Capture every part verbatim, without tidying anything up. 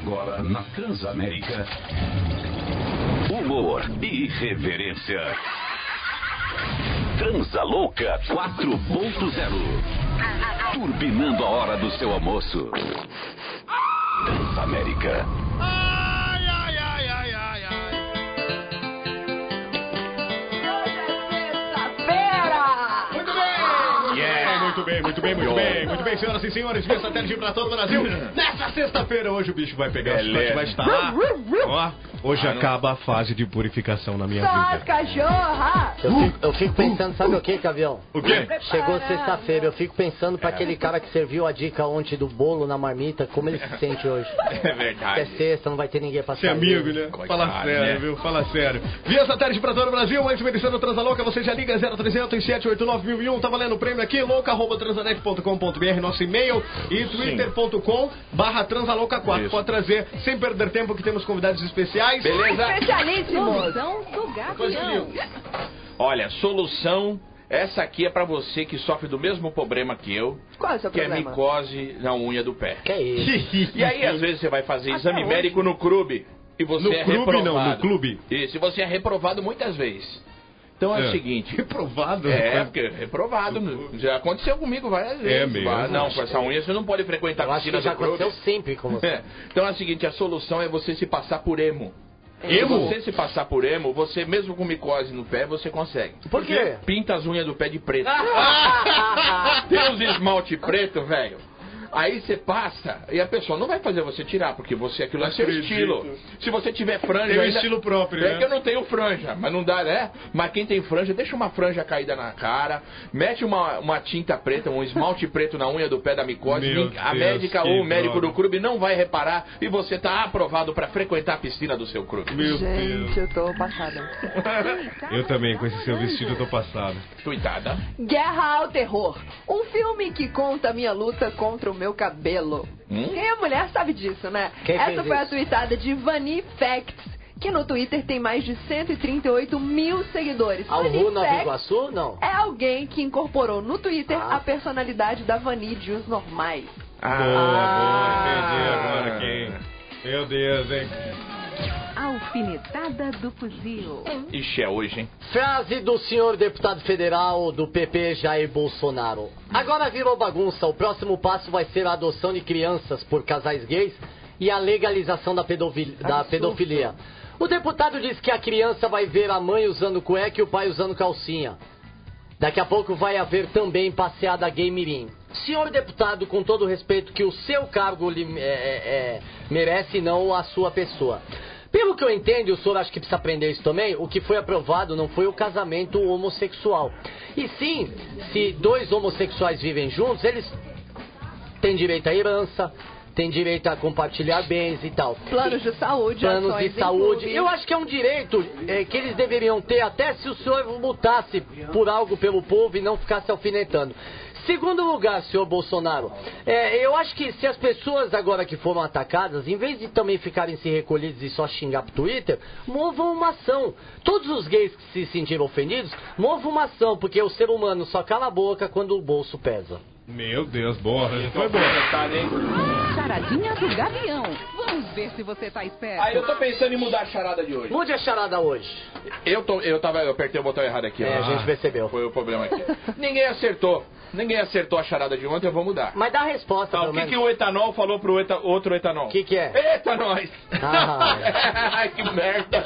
Agora na Transamérica. Humor e irreverência. Transalouca quatro ponto zero. Turbinando a hora do seu almoço. Transamérica. Ai, ai, ai, ai, ai, ai. Muito bem, muito bem, muito bem, muito bem, senhoras e senhores, via satélite para todo o Brasil. Nessa sexta-feira, hoje o bicho vai pegar, Beleza. vai estar. Ó, hoje ah, acaba a fase de purificação na minha Só vida. as cachorra! Eu fico, eu fico pensando, sabe o que, Cavião? O quê? Chegou sexta-feira, eu fico pensando pra aquele cara que serviu a dica ontem do bolo na marmita, como ele se sente hoje. É verdade. É sexta, não vai ter ninguém pra Você sair. é amigo, né? Coitado, Fala sério, né? viu? Fala sério. Via satélite para todo o Brasil, mais uma edição do Transalouca, você já liga zero trezentos, sete oito nove, mil e um, tá valendo o prêmio aqui, louca arroba transanet ponto com ponto br, nosso e-mail, e twitter ponto com barra transalouca quatro. Pode trazer, sem perder tempo, que temos convidados especiais. Beleza? Especialíssimos! Solução do Gavião. Olha, solução, essa aqui é pra você que sofre do mesmo problema que eu, Qual é o seu que é problema? micose na unha do pé. Que é isso? E aí, às vezes, você vai fazer Até exame hoje. médico no clube e você No é clube, reprovado. não, no clube. Isso, e você é reprovado muitas vezes. Então é, É. o seguinte... Reprovado? É, porque reprovado. Já aconteceu comigo várias vezes. mesmo? Ah, não, com essa unha você não pode frequentar Eu a acho piscina que já do clube. aconteceu sempre com você. É. Então é o seguinte, a solução é você se passar por emo. Emo? Se você se passar por emo, você mesmo com micose no pé, você consegue. Por quê? Pinta as unhas do pé de preto. Tem uns esmalte preto, velho. Aí você passa e a pessoa não vai fazer você tirar, porque você aquilo é seu Acredito. estilo. Se você tiver franja... Tem um ainda- estilo próprio, É né? que eu não tenho franja, mas não dá, né? Mas quem tem franja, deixa uma franja caída na cara, mete uma, uma tinta preta, um esmalte preto na unha do pé da micose, Meu nin- a Deus, médica que ou o médico droga. do clube não vai reparar e você tá aprovado pra frequentar a piscina do seu clube. Meu Gente, Deus. eu tô passada. Eu também, com esse seu vestido, eu tô passado. Tuitada. Guerra ao Terror. Um filme que conta a minha luta contra o meu cabelo. Hum? Quem é mulher sabe disso, né? Quem Essa fez foi a isso? tweetada de Vani Facts, que no Twitter tem mais de cento e trinta e oito mil seguidores. Alru Vani Nova Facts Iguaçu? Não. é alguém que incorporou no Twitter Ah. a personalidade da Vani de os normais. Boa, boa, entendi agora quem. Meu Deus, hein? Alfinetada do fuzil. Ixi, é hoje, hein? Frase do senhor deputado federal do P P, Jair Bolsonaro. Agora virou bagunça. O próximo passo vai ser a adoção de crianças por casais gays e a legalização da, pedofil- da Absurdo. pedofilia. O deputado diz que a criança vai ver a mãe usando cueca e o pai usando calcinha. Daqui a pouco vai haver também passeada gay mirim. Senhor deputado, com todo o respeito que o seu cargo lhe, é, é, merece e não a sua pessoa. Pelo que eu entendo, e o senhor acha que precisa aprender isso também, o que foi aprovado não foi o casamento homossexual. E sim, se dois homossexuais vivem juntos, eles têm direito à herança, têm direito a compartilhar bens e tal. Planos de saúde, Planos ações de em saúde. clube. Eu acho que é um direito é, que eles deveriam ter, até se o senhor lutasse por algo pelo povo e não ficasse alfinetando. Segundo lugar, senhor Bolsonaro, é, eu acho que se as pessoas agora que foram atacadas, em vez de também ficarem se recolhidos e só xingar pro Twitter, movam uma ação. Todos os gays que se sentiram ofendidos, movam uma ação, porque o ser humano só cala a boca quando o bolso pesa. Meu Deus, boa. Foi bom. Charadinha do Gavião. Vamos ver se você tá esperto. Aí eu tô pensando em mudar a charada de hoje. Mude a charada hoje. Eu, tô, eu, tava, eu apertei o botão errado aqui. É, ó. a gente percebeu. Foi o problema aqui. Ninguém acertou. Ninguém acertou a charada de ontem, eu vou mudar. Mas dá a resposta, Tá, pelo o que, menos. que o etanol falou pro eta, outro etanol? O que que é? Eita, nós! Ah. que merda!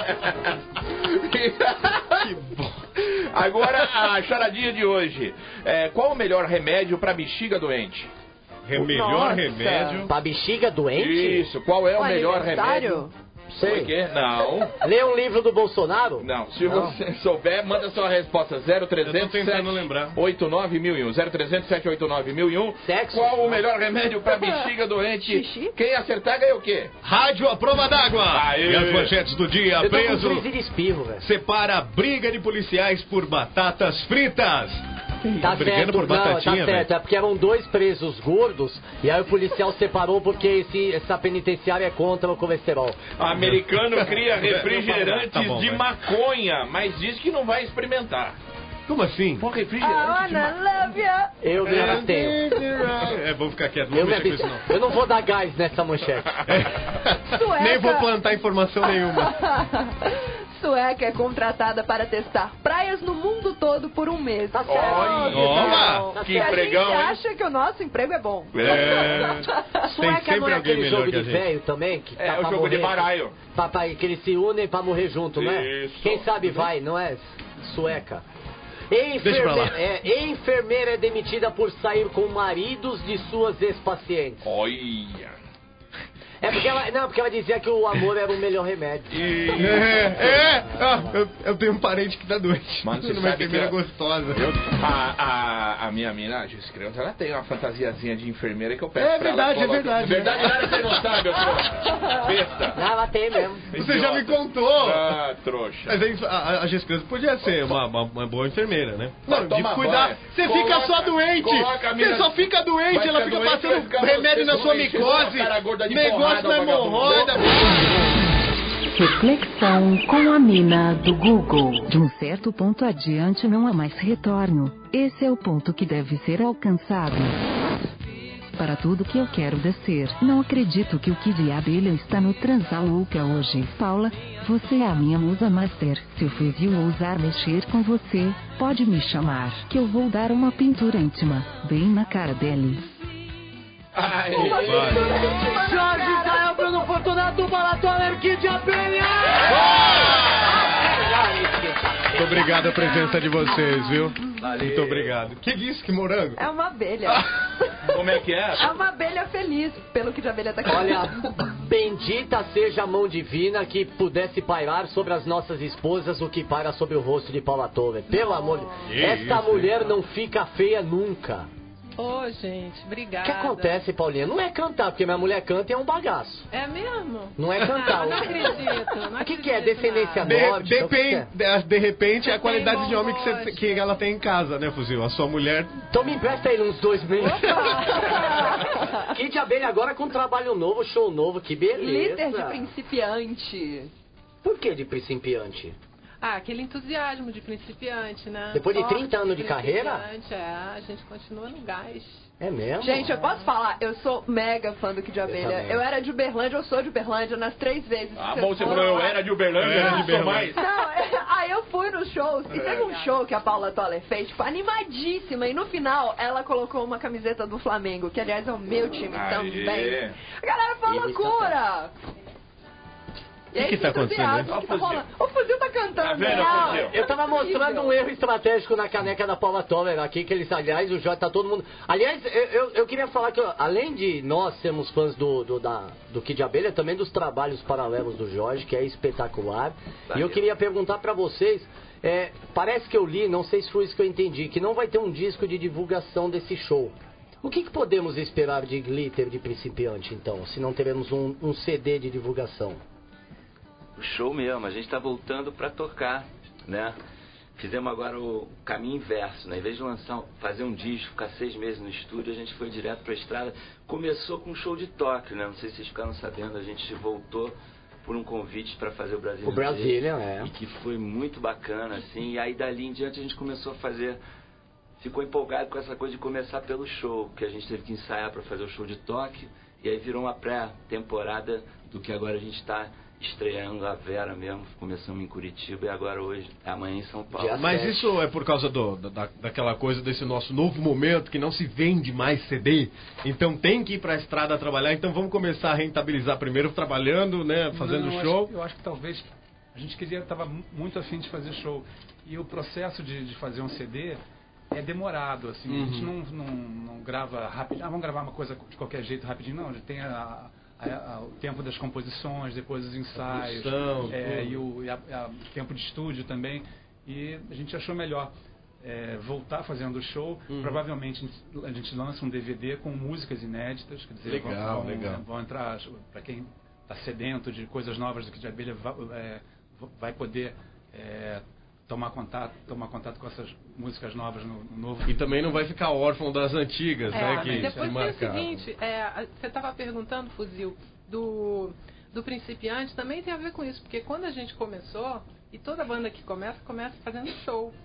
Que bom. Agora, a charadinha de hoje. É, qual o melhor remédio pra bexiga doente? Re- Melhor Nossa. remédio. Pra bexiga doente? Isso, qual é o, O melhor aniversário? remédio? Sei. Por quê? Não. Lê um livro do Bolsonaro? Não, se Não. você souber, manda sua resposta zero Eu trezentos tô tentando lembrar. sete oito nove mil e um zero trezentos sete oito nove mil e um. Sexo? Qual o melhor remédio pra bexiga doente? Xixi? Quem acertar ganha o quê? Rádio à prova d'água. Aê. E as manchetes do dia. Eu tô com Preso crise de espirro, velho. separa briga de policiais por batatas fritas. Tá brigando certo, por não, tá batatinha, certo. velho. É porque eram dois presos gordos e aí o policial separou porque esse, essa penitenciária é contra o colesterol. Americano cria refrigerantes Tá bom, de vai. maconha, mas diz que não vai experimentar. Como assim? Pô, I refrigerante de wanna maconha. love ya. Eu me abstenho. É vamos ficar quietos, Eu, vamos me mexer com isso aviso- não. eu não vou dar gás nessa manchete. Sueca. Nem vou plantar informação nenhuma. Sueca é contratada para testar praias no mundo todo por um mês. Tá certo? Olha! Que a empregão, gente hein? acha que o nosso emprego é bom. É. Tem Sueca sempre não é alguém aquele melhor jogo que a de gente. velho também? Que É tá o pra jogo de morrer, baralho. pra- pra- que eles se unem pra morrer junto, não é? Isso. Quem sabe vai, não é? Sueca. Deixa pra lá. Enfermeira é, enfermeira é demitida por sair com maridos de suas ex-pacientes. Olha. É porque ela, não, porque ela dizia que o amor era o melhor remédio. É, é. Ah, eu, eu tenho um parente que tá doente. Mano, você numa sabe enfermeira que eu- gostosa. Eu, a, a, a minha mina, a Gis Criança, ela tem uma fantasiazinha de enfermeira que eu peço É pra verdade, ela. é verdade. Verdade, nada você não sabe, ô trouxa. Besta. Não, ela tem mesmo. Você já me Idiota. contou. Ah, trouxa. Mas a, a, a Gescrança podia ser uma, uma, uma boa enfermeira, né? Só Não, de toma cuidar. banho. Você Coloca- fica só doente. coloca a Você mina- só fica doente. vai Ela ficar fica doente, vai passando ficar remédio você na sua doente, micose. cara gorda de Negócio porrada, na vagabundo. hemorroida. Reflexão com a mina do Google. De um certo ponto adiante não há mais retorno. Esse é o ponto que deve ser alcançado. Para tudo que eu quero descer. Não acredito que o Kid e a Abelha está no Transalouca hoje. Paula, você é a minha musa master. Se o fuzil ousar mexer com você, pode me chamar, que eu vou dar uma pintura íntima, bem na cara dele. Ai, Jorge Israel, Bruno Fortunato, Balatoller, Kid Abelha! Muito obrigado a presença de vocês, viu? Muito obrigado. Que disso? Que morango? É uma abelha. como é que é? É uma abelha feliz, pelo que de abelha tá aqui. Olha, bendita seja a mão divina que pudesse pairar sobre as nossas esposas o que paira sobre o rosto de Paula Toller. Pelo amor de Que Esta isso, mulher não fica feia nunca. Ô, gente, O obrigada. que acontece, Paulinha? Não é cantar, porque minha mulher canta e é um bagaço. É mesmo? Não é cantar. Não acredito, não O que, que é? acredito Descendência nada. nórdica? De, O que que é? depende, de, de repente é a Você qualidade tem de bom homem que, você, gosto. que ela tem em casa, né, Fuzil? A sua mulher. Então me empresta aí uns dois meses. Kid Abelha agora com trabalho novo, show novo, que beleza. Líder de principiante. Por que de principiante? Ah, aquele entusiasmo de principiante, né? Depois de Forte trinta anos de carreira? principiante, É, a gente continua no gás. É mesmo? Gente, eu posso falar, eu sou mega fã do Kid Abelha. também. Eu, era de Uberlândia, eu sou de Uberlândia nas três vezes. Ah, que bom, vocês você foram falou, eu lá. era de Uberlândia, Eu era não de sou Uberlândia. mais. Não, é, aí eu fui nos shows e teve um show que a Paula Toller fez, tipo, animadíssima. E no final, ela colocou uma camiseta do Flamengo, que aliás é o meu time Aê. também. A galera foi E loucura! E aí, que tá acontecendo, entusiasmo, hein? o que tá Ó o Fuzil. rolando? O Fuzil tá cantando. Tá vendo, né? Fuzil? Eu tava mostrando um erro estratégico na caneca da Paula Toller aqui, que eles, aliás, o Jorge tá todo mundo... Aliás, eu, eu, eu queria falar que, ó, além de nós sermos fãs do, do, da, do Kid Abelha, também dos trabalhos paralelos do Jorge, que é espetacular. E eu queria perguntar pra vocês, é, parece que eu li, não sei se foi isso que eu entendi, que não vai ter um disco de divulgação desse show. O que, que podemos esperar de Glitter de principiante, então, se não teremos um, um C D de divulgação? O show mesmo, a gente tá voltando pra tocar, né? Fizemos agora o caminho inverso, né? Em vez de lançar, fazer um disco, ficar seis meses no estúdio, a gente foi direto pra estrada. Começou com um show de Tóquio, né? Não sei se vocês ficaram sabendo, a gente voltou por um convite pra fazer o Brasil. O Brasília, é. E que foi muito bacana, assim. E aí dali em diante a gente começou a fazer... Ficou empolgado com essa coisa de começar pelo show, que a gente teve que ensaiar pra fazer o show de Tóquio. E aí virou uma pré-temporada do que agora a gente tá... estreando a Vera mesmo, começamos em Curitiba e agora hoje, amanhã em São Paulo. Dia Mas sete. isso é por causa do, da, daquela coisa desse nosso novo momento que não se vende mais C D. Então tem que ir pra estrada trabalhar. Então vamos começar a rentabilizar primeiro trabalhando, né? Fazendo Não, eu show. Acho, eu acho que talvez a gente queria, estava muito afim de fazer show. E o processo de, de fazer um C D é demorado, assim. Uhum. A gente não, não, não grava rápido. Ah, vamos gravar uma coisa de qualquer jeito rapidinho. Não, a gente tem a, a, a, o tempo das composições, depois os ensaios, produção, é, tudo. e o e a, a, tempo de estúdio também. E a gente achou melhor é, voltar fazendo o show. Uhum. Provavelmente a gente lança um D V D com músicas inéditas. Quer dizer, Legal, vão, legal. vão entrar, para quem está sedento de coisas novas do Kid Abelha, vai, é, vai poder é, tomar contato, tomar contato com essas músicas novas no, no novo. E também não vai ficar órfão das antigas, É, né? mas Que depois se tem o marcavam. seguinte, é, você estava perguntando, Fuzil, do, do principiante, também tem a ver com isso, porque quando a gente começou, e toda banda que começa, começa fazendo show.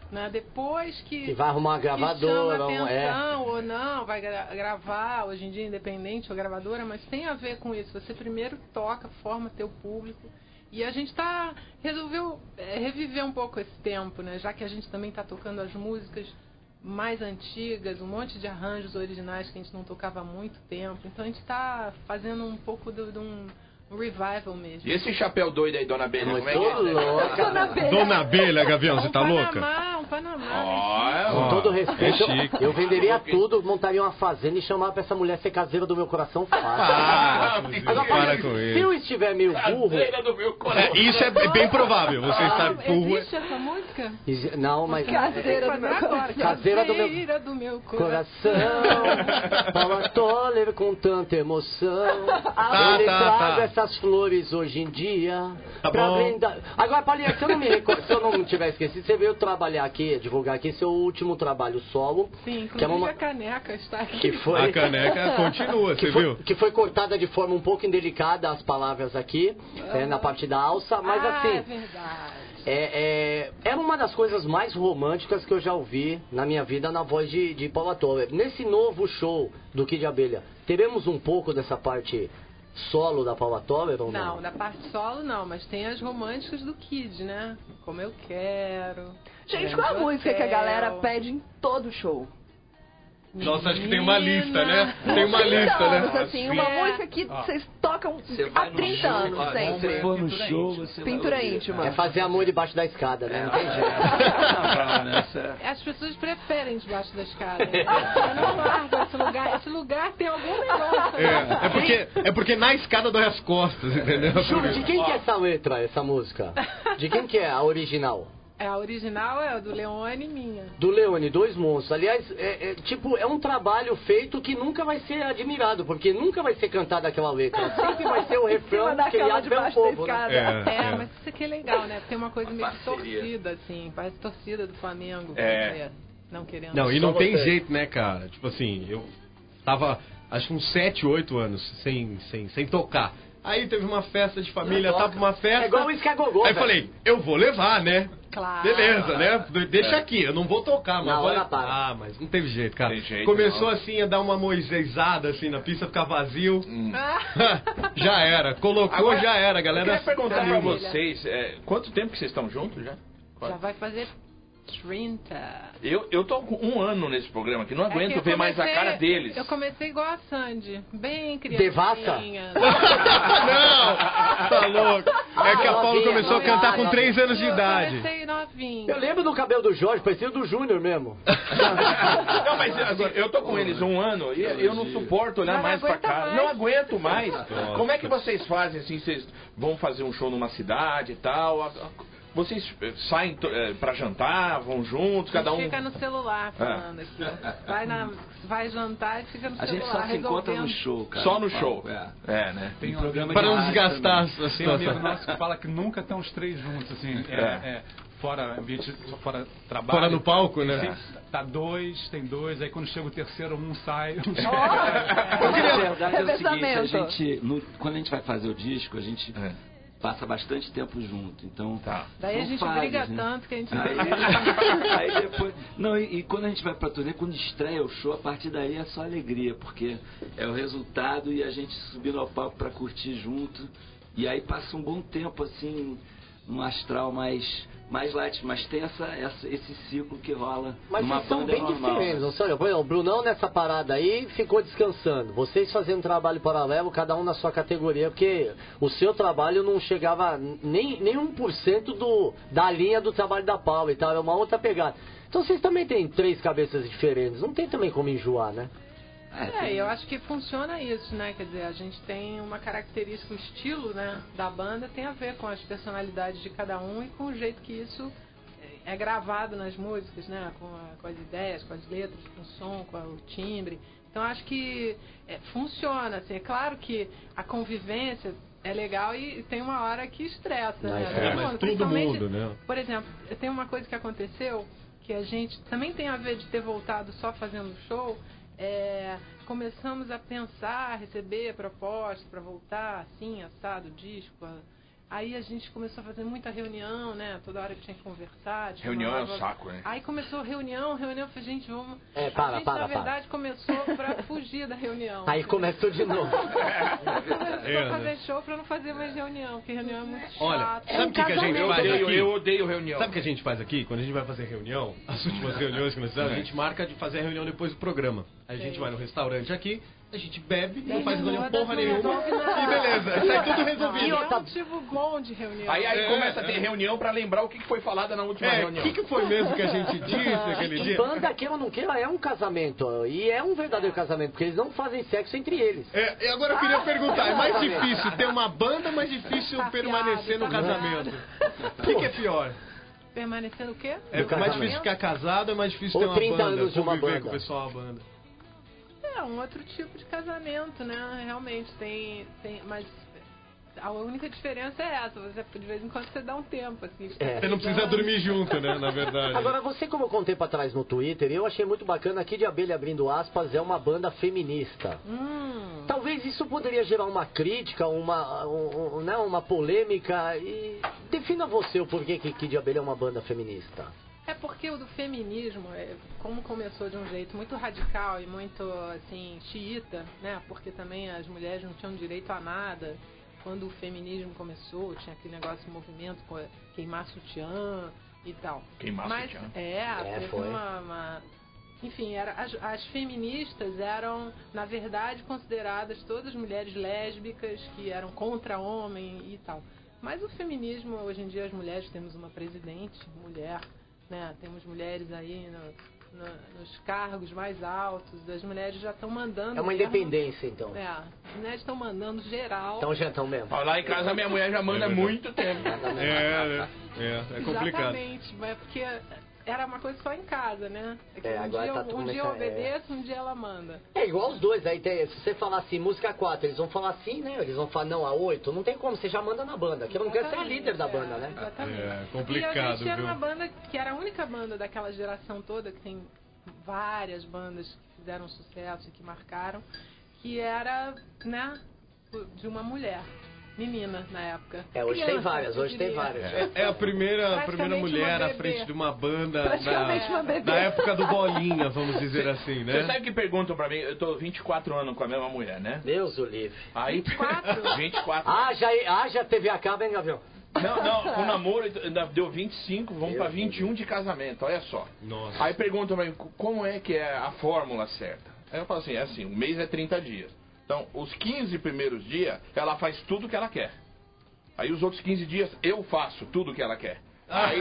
Né? Depois que, que vai arrumar uma gravadora, que chama é. atenção ou não, vai gra gravar, hoje em dia independente ou gravadora, mas tem a ver com isso. Você primeiro toca, forma teu público. E a gente tá, resolveu é, reviver um pouco esse tempo, né? Já que a gente também está tocando as músicas mais antigas, um monte de arranjos originais que a gente não tocava há muito tempo. Então a gente está fazendo um pouco de, de um um revival mesmo. E esse chapéu doido aí, Dona Abelha? Como é que é? Louca. Dona Abelha. Dona Abelha, Gavião, você um tá Panamá, louca? Um Panamá, Oh, Com todo respeito, é chique. eu venderia tudo, montaria uma fazenda e chamava pra essa mulher ser caseira do meu coração fácil. Ah, Agora, para se com eu isso. estiver meio burro... Caseira do meu coração. É, isso é bem provável, você está burro. Existe essa música? Não, mas... Caseira do meu coração. Caseira do meu... Caseira do meu coração. Coração, Paula Toller com tanta emoção. Ah, eu lhe tá, trago tá. essas flores hoje em dia. Tá pra bom. brindar. Agora, Paulinha, se eu não me recordo, se eu não tiver esquecido, você veio trabalhar aqui, divulgar aqui seu último trabalho solo. Sim, que é inclusive uma... a caneca está aqui. que foi... A caneca continua, você que foi, viu? que foi cortada de forma um pouco indelicada as palavras aqui, é, na parte da alça, mas ah, assim... é verdade. É, é, é uma das coisas mais românticas que eu já ouvi na minha vida na voz de, de Paula Toller. Nesse novo show do Kid Abelha, teremos um pouco dessa parte solo da Paula Toller ou não? Não, na parte solo não, mas tem as românticas do Kid, né? Como eu quero. Gente, qual a Grande música que a Hotel. galera pede em todo show? Nossa, acho que tem uma lista, né? Tem uma lista, anos, né? assim, uma É. música que Ó. vocês tocam Você há vai no trinta show, anos, ó, sempre. Se for no Pintura show, íntima. você Pintura vai ouvir. íntima. É fazer amor debaixo da escada, né? Não tem jeito. Não, não, essa- As pessoas preferem debaixo da escada. Eu não largo esse lugar. Esse lugar tem algum negócio. É, é porque, é porque na escada dói as costas, entendeu? Ju, de quem que é essa letra, essa música? De quem que é a original? É, a original é a do Leone e minha. Do Leone, Dois Monstros. Aliás, é, é, tipo, é um trabalho feito que nunca vai ser admirado, porque nunca vai ser cantada aquela letra. Sempre vai ser o refrão cima da cama criado pelo debaixo da povo, né? escada. É, É, é. mas isso aqui é legal, né? Tem uma coisa meio de parceria. torcida, assim. Parece torcida do Flamengo. É. quer dizer, Não querendo. Não, e não Só tem você. jeito, né, cara? Tipo assim, eu tava, acho que uns sete, oito anos sem, sem, sem tocar. Aí teve uma festa de família, Não tava toca. uma festa. É igual o Escagogô, Aí velho. falei, eu vou levar, né? Claro. Beleza, né? Deixa aqui, eu não vou tocar, mas Na vou... hora para. Ah, mas não teve jeito, cara. Tem jeito, Começou não. assim a dar uma moisesada assim na pista, ficar vazio. Hum. Já era. Colocou, Agora, já era, Eu galera. queria perguntar pra saiu. vocês, é, quanto tempo que vocês estão juntos já? Já vai fazer trinta. Eu, eu tô com um ano nesse programa aqui, não É que aguento eu ver mais a comecei- cara deles. Eu comecei igual a Sandy, bem criancinha. Devassa? Não, tá louco. É que a Paula Novinha, começou a cantar novinha, com novinha. três anos de Eu idade. comecei novinha. Eu lembro do cabelo do Jorge, parecia do Júnior mesmo. Não, mas assim, eu tô com eles um ano e eu não suporto olhar Não mais pra aguenta cara. mais. Não aguento mais. Como é que vocês fazem assim? Vocês vão fazer um show numa cidade e tal? A- a- Vocês eh, saem to- eh, pra jantar, vão juntos, cada A um. gente fica no celular falando aqui. ó. Vai, na, vai jantar e fica no A gente celular só se encontra resolvendo. no show, cara. Só no show. É. É, né? Tem um programa amigo- Para não de desgastar a rádio a Tem um amigo situação. nosso que fala que nunca estão os três juntos, assim. É, É. é, fora ambiente, fora trabalho. Fora no palco, né? Sempre Tá dois, tem dois, aí quando chega o terceiro, um sai. Um sai. Mas a verdade é o seguinte, a Revezamento. gente, no- quando a gente vai fazer o disco, a gente É. passa bastante tempo junto. Então, Tá. Daí a são gente fases, briga né? tanto que a gente Aí, aí depois. Não, e, e quando a gente vai pra turnê, quando estreia o show, a partir daí é só alegria, porque é o resultado e a gente subindo ao palco pra curtir junto. E aí passa um bom tempo assim, num astral mais, mais light, mas tem essa, essa, esse ciclo que rola Mas numa vocês são banda bem normal. diferentes, não são? Por exemplo, o Brunão nessa parada aí ficou descansando. Vocês fazendo trabalho paralelo, cada um na sua categoria, porque o seu trabalho não chegava nem, nem um por cento do, da linha do trabalho da Paula e tal, é uma outra pegada. Então vocês também têm três cabeças diferentes, não tem também como enjoar, né? É, É, tem- eu acho que funciona isso, né? Quer dizer, a gente tem uma característica, o estilo, né, da banda tem a ver com as personalidades de cada um e com o jeito que isso é é gravado nas músicas, né? Com, a- com as ideias, com as letras, com o som, com a- o timbre. Então acho que é, funciona, assim. É claro que a convivência é legal e tem uma hora que estressa, Mas né? é, Todo mas mundo, todo principalmente- mundo, né? Por exemplo, tem uma coisa que aconteceu que a gente também tem a ver de ter voltado só fazendo show. É, começamos a pensar, receber propostas para voltar assim, assado, disco. Aí a gente começou a fazer muita reunião, né? Toda hora que tinha que conversar. Reunião chamava... é um saco, né? Aí começou reunião, reunião, eu falei, gente, vamos... É, para, a gente, para, na para. verdade, começou pra fugir da reunião. Aí começou de novo. Começou É, a fazer né? show pra não fazer mais reunião, porque reunião é muito Olha, chato. sabe o que, que a gente Eu faz odeio, aqui? eu odeio reunião. Sabe o que a gente faz aqui? Quando a gente vai fazer reunião, as últimas reuniões que nós fizemos, a gente marca de fazer a reunião depois do programa. Aí a gente Sim. vai no restaurante aqui, a gente bebe, não E faz não reunião muda, porra não nenhuma resolve nada. e beleza, sai tudo E resolvido. é um motivo bom de reunião. Aí, aí É, começa a é. ter reunião pra lembrar o que que foi falado na última É, o reunião. que, que foi mesmo que a gente disse aquele E dia? banda, queira ou não queira, é um casamento. E é um verdadeiro casamento, porque eles não fazem sexo entre eles. É, e agora eu queria perguntar, é mais difícil ter uma banda ou mais difícil Tá permanecer fiado, no tá casamento? O que, que é pior? Permanecer o quê? É No mais casamento. difícil ficar casado ou é mais difícil Ou ter uma trinta banda? anos de uma conviver banda. com o pessoal, a banda. É um outro tipo de casamento, né? Realmente tem, tem, mas a única diferença é essa. Você de vez em quando você dá um tempo, assim. É. Você não precisa dormir junto, né, na verdade. Agora, você, como eu contei pra trás no Twitter, eu achei muito bacana, aqui de Abelha abrindo aspas, é uma banda feminista. Hum. Talvez isso poderia gerar uma crítica, uma, um, um, né, uma polêmica. E defina você o porquê que Kid Abelha é uma banda feminista. É porque o do feminismo, é, como começou de um jeito muito radical e muito, assim, xiita, né? Porque também as mulheres não tinham direito a nada. Quando o feminismo começou, tinha aquele negócio de movimento, co- queimar sutiã e tal. Queimar Mas, sutiã. É, É, teve foi. uma... uma- Enfim, era, as, as feministas eram, na verdade, consideradas todas mulheres lésbicas que eram contra homem e tal. Mas o feminismo, hoje em dia, as mulheres, temos uma presidente, mulher, né? Temos mulheres aí no, no, nos cargos mais altos, as mulheres já estão mandando... É uma mesmo. independência, então. É, as mulheres estão mandando geral. Então já estão mesmo. Ó, lá em casa minha mulher já manda há muito tempo. É, é, é complicado. Exatamente, mas é porque era uma coisa só em casa, né? É que É, um agora dia, tá eu- tudo um dia eu começando- é. obedeço, um dia ela manda. É igual os dois, aí tem, se você falar assim, música quatro, eles vão falar assim, né? Eles vão falar não a oito, não tem como, você já manda na banda. Que eu não quero ser a Exatamente, líder da é, banda, né? Exatamente. É, E complicado, a gente era viu? uma banda que era a única banda daquela geração toda, que tem várias bandas que fizeram sucesso e que marcaram, que era, né, de uma mulher. Menina, na época. É, hoje tem Criança, várias, eu hoje tem diria. várias. É, é a primeira, a primeira Praticamente mulher uma à bebê. frente de uma banda Praticamente uma na, bebê. na época do Bolinha, vamos dizer assim, Você né? sabe que perguntam pra mim, eu tô vinte e quatro anos com a mesma mulher, né? Deus o livre. Aí, vinte e quatro? vinte e quatro. Ah, já, ah, já T V a cabo, hein, Gabriel? Não, não, o namoro ainda deu vinte e cinco, vamos Meu pra vinte e um de casamento, olha só. Nossa. Aí perguntam pra mim, como é que é a fórmula certa? Aí eu falo assim, é assim, um mês é trinta dias. Então, os quinze primeiros dias, ela faz tudo que ela quer. Aí os outros quinze dias, eu faço tudo que ela quer. Aí,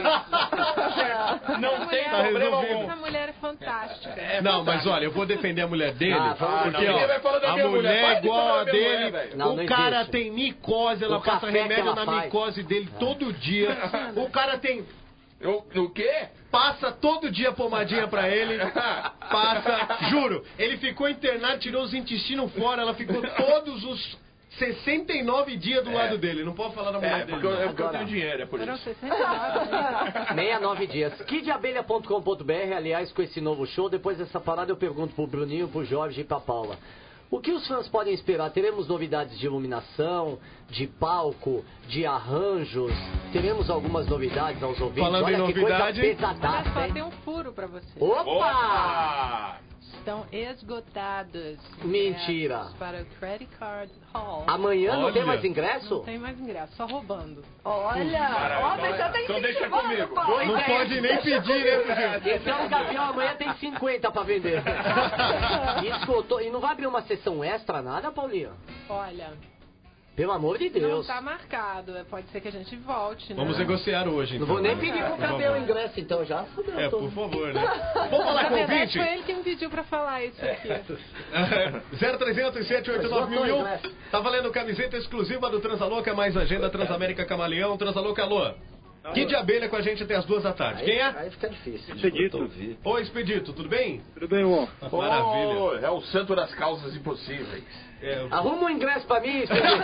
não Essa tem mulher- problema resolvido. algum. Essa mulher é fantástica. É Não, fantástico. mas olha, eu vou defender a mulher dele, Ah, vamos porque defender. ó, Ninguém vai falar da a minha mulher, mulher para é de igual falar a da minha dele, mulher, velho. Não, o não cara existe. tem micose, ela O passa café que remédio ela na faz. micose dele todo dia, o cara tem... Eu, o quê? Passa todo dia pomadinha pra ele, passa, juro, ele ficou internado, tirou os intestinos fora, ela ficou todos os sessenta e nove dias do É. lado dele, não pode falar da mulher É, dele. porque eu, não. é porque eu tenho dinheiro, é por Foram isso. sessenta e nove, né? sessenta e nove dias. kid abelha ponto com ponto b r, aliás, com esse novo show, depois dessa parada eu pergunto pro Bruninho, pro Jorge e pra Paula. O que os fãs podem esperar? Teremos novidades de iluminação, de palco, de arranjos? Teremos algumas novidades aos ouvintes? Falando Olha em que coisa novidade- Olha pesadaça, só, hein? tem um furo pra você. Opa! Opa! Estão esgotados. Mentira. ingressos Para o Credit Card Hall. Amanhã não Olha. tem mais ingresso? Não tem mais ingresso, só roubando. Olha, Caralho, ó, mas então- já tá então deixa incentivando, comigo. Paulo. Pois Não é. pode nem pedir, né, Fugir? Então o Gabriel amanhã tem cinquenta pra vender. Esgotou. E não vai abrir uma sessão extra, nada, Paulinho? Olha, Pelo amor de não Deus. tá marcado. Pode ser que a gente volte, né? Vamos negociar hoje, Não então. vou nem né? pedir pro Por Gabriel o favor. ingresso, então já fudeu É, tudo. por favor, né? Vamos falar Na com o verdade, ouvinte? foi ele que me pediu pra falar isso aqui. zero trezentos, sete oito nove mil e um. Tá valendo camiseta exclusiva do Transalouca, mais agenda Transamérica Camaleão. Transalouca, alô. Kid Abelha com a gente até as duas da tarde. Quem é? Aí fica difícil. Expedito. Oi, Expedito, tudo bem? Tudo bem, irmão? Maravilha. Oh, é o santo das causas impossíveis. É, Arruma um ingresso pra mim, Expedito.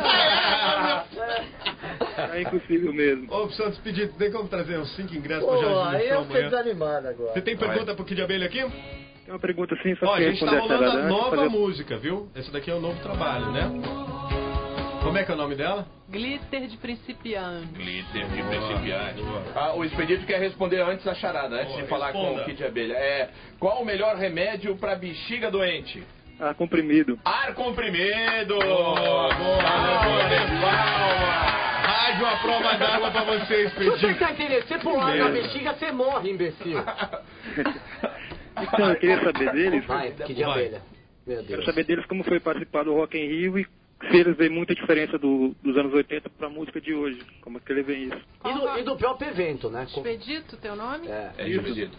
É impossível mesmo. Ô, Santos, Expedito, tem como trazer uns cinco ingressos Pô, pra Jardim aí do Show eu fiquei amanhã? desanimado agora. Você tem pergunta pro Kid Abelha aqui? Tem uma pergunta assim, só Ó, a que gente tá responder a rolando a cidadã. nova fazer... música, viu? Esse daqui é o novo trabalho, né? Como é que é o nome dela? Glitter de principiante. Glitter de principiante. Ah, o Expedito quer responder antes a charada, antes de falar com o Kid de Abelha. É, qual o melhor remédio para bexiga doente? Ar comprimido. Ar comprimido! Boa, boa, palma! Rádio a prova d'água pra vocês, Expedito. Você tá entendendo? Você pôr ar na bexiga, você morre, imbecil. Então, eu queria saber deles. Vai, Kid de Abelha. Meu Deus. Quero saber deles como foi participar do Rock in Rio e se eles veem muita diferença do, dos anos oitenta pra música de hoje. Como é que eles veem isso? E do, e do próprio evento, né? Expedito, teu nome? É, É, Expedito.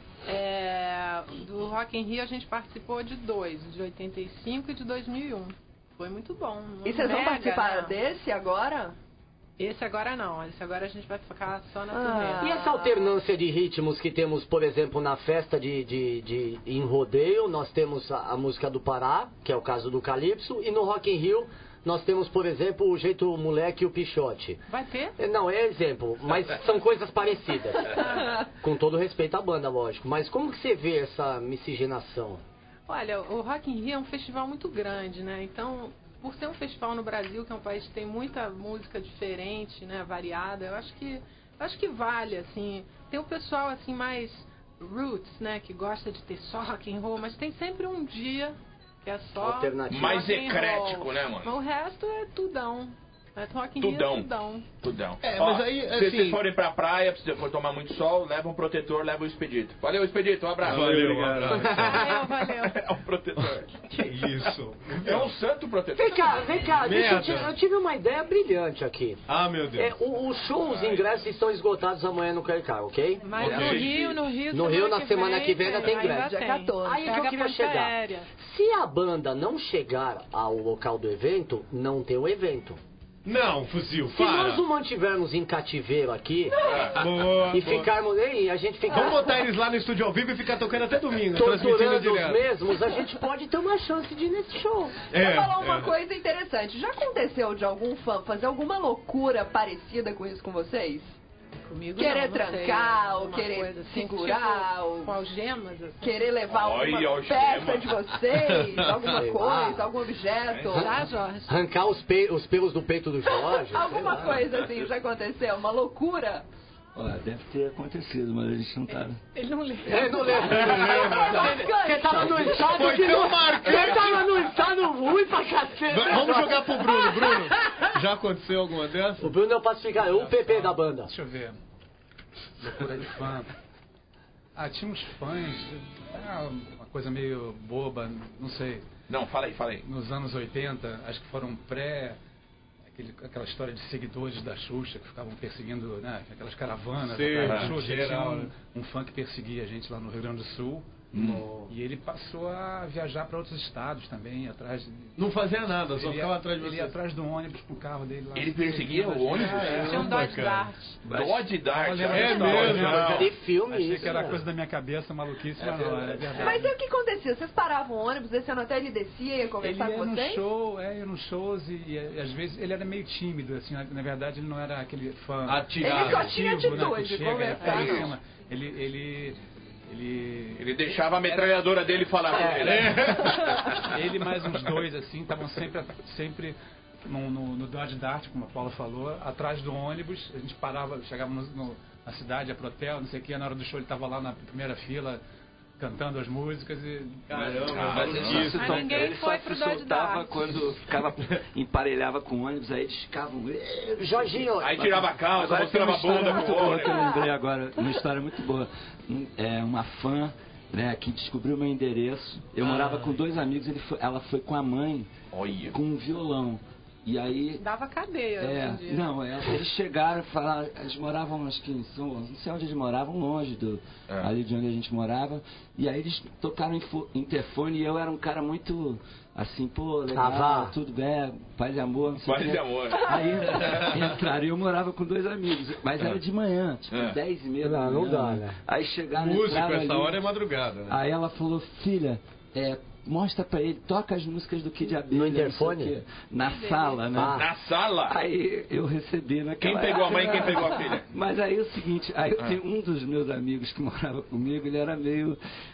É, do Rock in Rio a gente participou de dois, de oitenta e cinco e de dois mil e um. Foi muito bom. E vocês vão Mega, participar né? desse agora? Esse agora não, esse agora a gente vai ficar só na Ah. turnê. E essa alternância de ritmos que temos, por exemplo, na festa de, de, de em rodeio, nós temos a, a música do Pará, que é o caso do Calypso, e no Rock in Rio nós temos, por exemplo, o Jeito Moleque e o Pichote. Vai ter? É, Não, é exemplo, mas são coisas parecidas. Com todo respeito à banda, lógico. Mas como que você vê essa miscigenação? Olha, o Rock in Rio é um festival muito grande, né? Então, por ser um festival no Brasil, que é um país que tem muita música diferente, né, variada, eu acho que eu acho que vale, assim. Tem o pessoal assim mais roots, né, que gosta de ter só rock and roll, mas tem sempre um dia que é só Alternativo. Mais rock and eclético, roll. né, mano? Mas o resto é tudão. É Rock in Tudão. Rio é tudão. Tudão. É, Ó, mas aí, se assim- vocês forem pra praia, se for tomar muito sol, leva um protetor, leva o Expedito. Valeu, Expedito, um abraço. Valeu, um abraço. Valeu, valeu. É um protetor. Que isso? É um santo protetor. Vem cá, vem cá, deixa eu, Merda. te- eu tive uma ideia brilhante aqui. Ah, meu Deus. É, o- os shows, os ingressos estão esgotados amanhã no Caricar, ok? Mas Ok. no Rio, no Rio, No Rio, na semana que vem, ainda tem ingresso. Dia quatorze. Aí que eu Pega a queria ponte chegar. aérea. Se a banda não chegar ao local do evento, não tem o evento. Não, fuzil, Se para. nós o mantivermos em cativeiro aqui Boa, e boa. ficarmos aí, a gente ficar Vamos botar eles lá no estúdio ao vivo e ficar tocando até domingo, transmitindo torturando os direto. mesmos, a gente pode ter uma chance de ir nesse show. É, Vou falar uma é. coisa interessante. Já aconteceu de algum fã fazer alguma loucura parecida com isso com vocês? Comigo Querer não, não sei, trancar, ou alguma querer coisa assim, segurar, tipo, ou com algemas, assim. querer levar Olha, alguma algema. peça de vocês, alguma Sei lá. coisa, algum objeto. Já, Jorge? Arrancar os, pe- os pelos do peito do Jorge. sei Alguma lá. coisa assim já aconteceu? Uma loucura? Olha, deve ter acontecido, mas a gente não tá. Ele não lembra. É, não lembro. Você tava no estado Foi que tão não... marcante. Você tava no estado ruim pra cacete. V- Vamos jogar pro Bruno. Bruno, já aconteceu alguma dessas? O Bruno é o pacificador, é o P P da banda. Deixa eu ver. Loucura de fã. Ah, tinha uns fãs. Ah, uma coisa meio boba, não sei. Não, fala aí, fala aí. Nos anos oitenta, acho que foram pré. Aquele, aquela história de seguidores da Xuxa que ficavam perseguindo, né? Aquelas caravanas Sim, atrás da ah, Xuxa. geral, Tinha né? um, um fã que perseguia a gente lá no Rio Grande do Sul. Hum. E ele passou a viajar para outros estados também, atrás de. Não fazia nada, só Ele ficava ia- atrás de Ele você. ia atrás do ônibus com o carro dele lá. Ele perseguia o ônibus? Ah, é. Tinha um Dodge cara. Dart. Dodge Dart. Olha, olha é só, mesmo, não. Tem filme Achei isso, que era né? coisa da minha cabeça, maluquice, mas não, é verdade. Mas e o que acontecia? Vocês paravam o ônibus, descendo até ele descia e ia Ele conversar ia com no vocês? show, é, ia nos shows e, e, às vezes ele era meio tímido, assim, na, na verdade ele não era aquele fã Atirado. Ele só tinha ativo, né, atitude, que chega, conversar, é, ele, não. chama- ele, ele, ele, Ele deixava a metralhadora dele falar com ele. ele mais uns dois, assim, estavam sempre, sempre no, no, no Dodge Dart, como a Paula falou, atrás do ônibus, a gente parava, chegava no, no, na cidade, ia pro hotel, não sei o que, na hora do show ele estava lá na primeira fila, cantando as músicas e... Caramba, Mas ele só se, Mas sol- ninguém ele foi só pro se Dodge soltava Dart. quando ficava, emparelhava com o ônibus, aí eles ficavam. Jorginho, Aí tirava a calça, Agora tem mostrava uma a bunda história com muito o boa homem. que eu lembrei agora, uma história muito boa. Um- É uma fã, né, que descobriu meu endereço. Eu morava com dois amigos, ele foi- ela foi com a mãe Olha. com um violão. E aí. Dava cadeia É, hoje em dia. não, é, eles chegaram e falaram, eles moravam, acho que em São, não sei onde eles moravam, longe do, É. ali de onde a gente morava, e aí eles tocaram info- interfone e eu era um cara muito, assim, pô, legal, Ah, vá. tudo bem, paz e amor, não sei o Paz quê. e amor. Aí entraram e eu morava com dois amigos, mas era de manhã, tipo É. dez e meia da Não, não manhã, dá, né? né? Aí chegaram, Músico, entraram essa ali, hora é madrugada. Né? aí ela falou, filha, é, mostra pra ele, toca as músicas do Kid Abelha. No não sei o interfone? quê. Na sala, né? Ah. Na sala? Aí eu recebi naquela Quem pegou a mãe e época- quem pegou a filha? Mas aí é o seguinte, aí eu Ah. tenho um dos meus amigos que morava comigo, ele era meio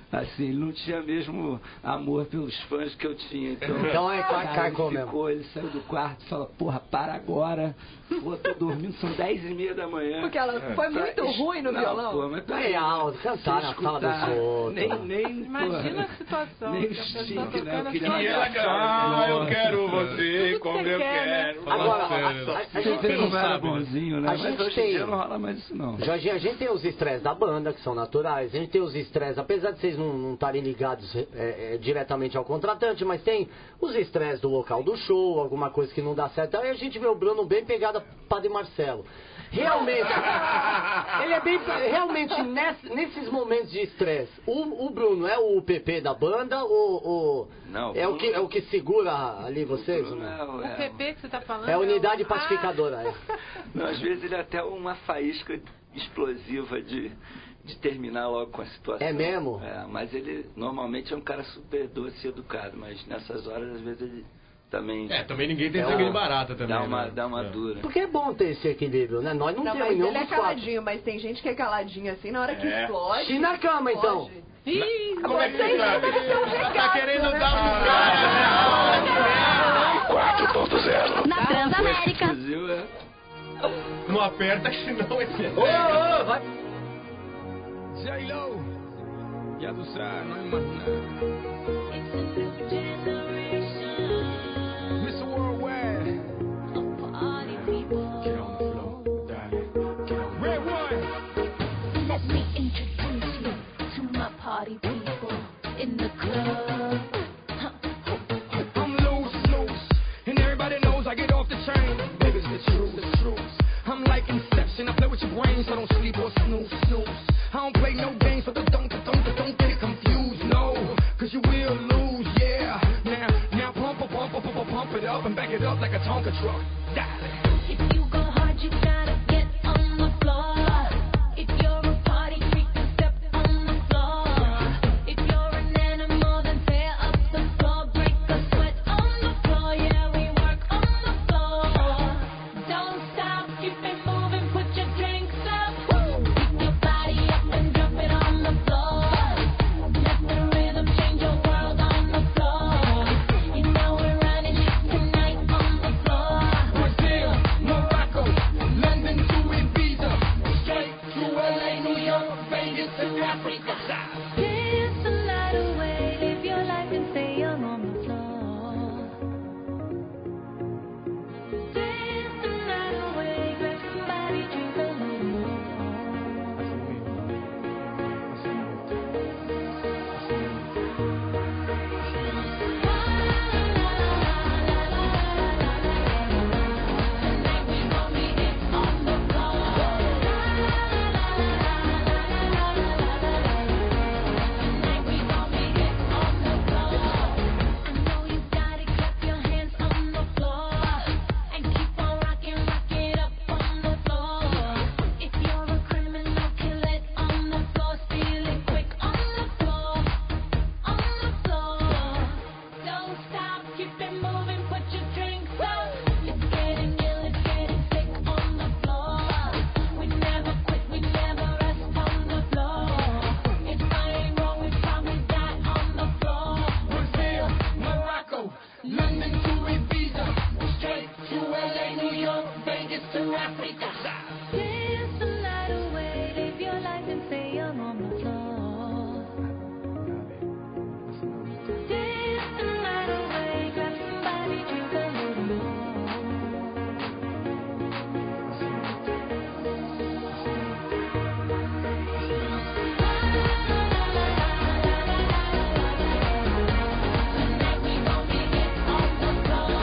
assim, ele não tinha mesmo amor pelos fãs que eu tinha. Então, então é cara, ele ficou, ele saiu do quarto e falou, porra, para agora. Pô, tô dormindo, são dez e meia da manhã. Porque ela foi pra muito es... ruim no não, violão. Pô, mas é real, cantar na sala dos outros. Nem, nem, Imagina porra, a situação. nem que o a pessoa Sting, né? Eu tocando queria só- E ela ah, eu quero você Tudo como que eu você quer, né? quero. Agora, Fala a, sério. a, a gente tem, não era bonzinho, né? a Mas gente hoje em tem, dia não rola mais isso, não. Jorginho, a gente tem os estresses da banda, que são naturais. A gente tem os estresses, apesar de vocês não estarem ligados é, é, diretamente ao contratante, mas tem os estresses do local do show, alguma coisa que não dá certo. Aí a gente vê o Bruno bem pegado a Padre Marcelo. Realmente, ele é bem. Realmente, ness, nesses momentos de estresse, o, o Bruno é o P P da banda ou, ou não, é, o que, é o que segura ali vocês? O, né? O P P que você tá falando? É a unidade é o... pacificadora. Ah. É. Não, às vezes ele é até uma faísca explosiva de, de terminar logo com a situação. É mesmo? É, mas ele normalmente é um cara super doce e educado, mas nessas horas às vezes ele também... É, também ninguém tem É sangue uma- de barata também, Dá uma, né? dá uma É. dura. Porque é bom ter esse equilíbrio, né? Nós não, Não, temos mas nenhum ele é dos quatro. caladinho, mas tem gente que é caladinho assim, na hora que É. explode... E na cama, então? explode. Ih, Como é que você sabe? Ela tá querendo dar um quatro ponto zero. Na Transamérica. Fuzil é... Não aperta, que senão esse... Ô, ô, vai. J-Lo, ya tú sabes, no hay más nada. mister Worldwide, get on the floor, darling, get on the Red One. Let me introduce you to my party people in the club. I'm loose, loose, and everybody knows I get off the train. Baby, it's the truth, the truth. I'm like Inception, I play with your brain, so don't sleep or snooze, snooze. I don't play no games, so don't, don't, don't, don't get confused, no, cause you will lose, yeah. Now, now pump, pump, pump, pump, pump it up and back it up like a Tonka truck. Darling. If you go hard, you gotta get on the floor. If you're a party freak, then step on the floor. If you're an animal, then tear up the floor. Break a sweat on the floor, yeah, we work on the floor. Don't stop, keep it moving, put your drinks up. Pick your body up and drop it on the floor. Let the rhythm change your world on the floor. You know we're running shit tonight on the floor. Brazil, Morocco, London to Ibiza, straight to L A, New York, Vegas to Africa. Dance the night away, live your life and stay young on the floor. Dance the night away, grab somebody, drink a little more. Tonight we gon' be it on the floor. Tonight we gon' be it on the floor. I know you got it, clap your hands on the floor and keep on rocking, rock it up on the floor. If you're a criminal, kill it on the floor, steal it quick on the floor, on the floor. Don't stop, keep it moving, put your drinks up. It's getting ill, it's getting sick on the floor. We never quit, we never rest on the floor. If I ain't wrong, we probably die on the floor. Brazil, Morocco, London to Ibiza, straight to L A, New York, Vegas to Africa. Dance the night away, live your life and stay young on the floor. Dance the night away, grab somebody, drink a little more. Tonight we gon' be it on the floor.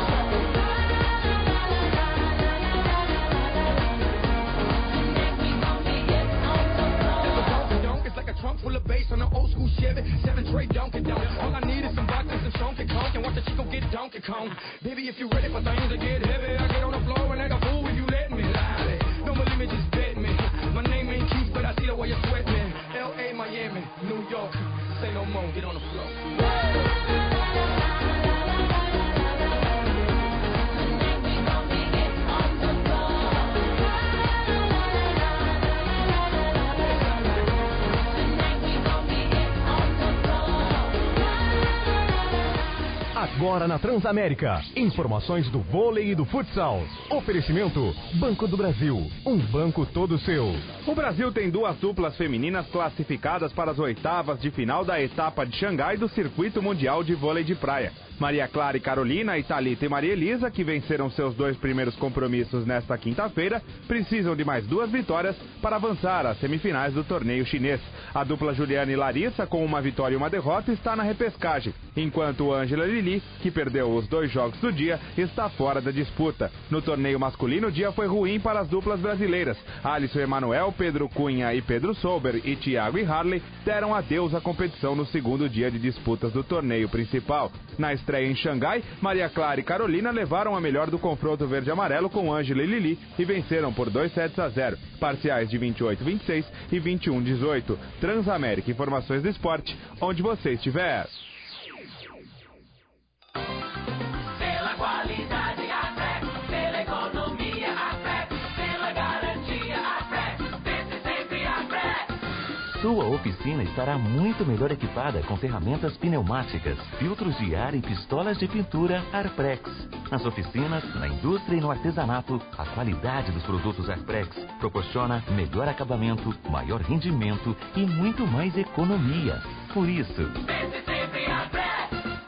Tonight we gon' be it on the floor. Donk, donk, it's like a trunk full of bass on an old school Chevy. Seven tray Donkey Donk. All I need is some vodka, some Donkey Kong, and watch the Chico get Donkey Kong. Baby, if you ready for things to get heavy, I get on the floor and act a fool if you let me. Lie. Don't believe me, just bet me. My name ain't Keith, but I see the way you sweat me. L A, Miami, New York. Say no more, get on the floor. Tonight we gon' be it on the floor. Tonight we gon' be it on the floor. Agora na Transamérica, informações do vôlei e do futsal. Oferecimento Banco do Brasil, um banco todo seu. O Brasil tem duas duplas femininas classificadas para as oitavas de final da etapa de Xangai do Circuito Mundial de Vôlei de Praia. Maria Clara e Carolina, e Thalita e Maria Elisa, que venceram seus dois primeiros compromissos nesta quinta-feira, precisam de mais duas vitórias para avançar às semifinais do torneio chinês. A dupla Juliana e Larissa, com uma vitória e uma derrota, está na repescagem, enquanto Ângela e Lili, que perdeu os dois jogos do dia, está fora da disputa. No torneio masculino, o dia foi ruim para as duplas brasileiras. Alisson Emanuel, Pedro Cunha e Pedro Souber e Thiago e Harley deram adeus à competição no segundo dia de disputas do torneio principal. Na estreia em Xangai, Maria Clara e Carolina levaram a melhor do confronto verde-amarelo com Ângela e Lili e venceram por dois sets a zero, parciais de vinte e oito a vinte e seis e vinte e um a dezoito. Transamérica, informações do esporte, onde você estiver. Pela qualidade, a Flex. Pela economia, a Flex. Pela garantia, a Flex. Pense sempre a Flex. Sua oficina estará muito melhor equipada com ferramentas pneumáticas, filtros de ar e pistolas de pintura Arprex. Nas oficinas, na indústria e no artesanato, a qualidade dos produtos Arprex proporciona melhor acabamento, maior rendimento e muito mais economia. Por isso, Pense sempre a Flex.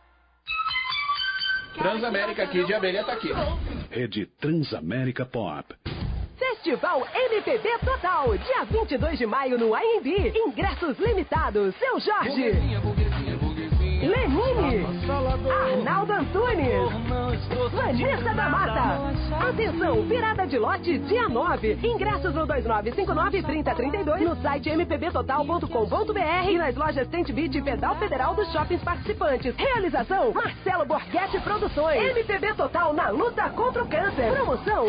Transamérica aqui de abelha tá aqui. Rede Transamérica Pop. Festival M P B Total, dia vinte e dois de maio no A M B. Ingressos limitados. Seu Jorge, Lenine, Arnaldo Antunes, Vanessa da Mata. Atenção, virada de lote dia nove. Ingressos no dois nove cinco nove, três zero três dois no site m p b total ponto com ponto b r e nas lojas Tent Beat e Pedal Federal dos shoppings participantes. Realização Marcelo Borghetti Produções. M P B Total na luta contra o câncer. Promoção.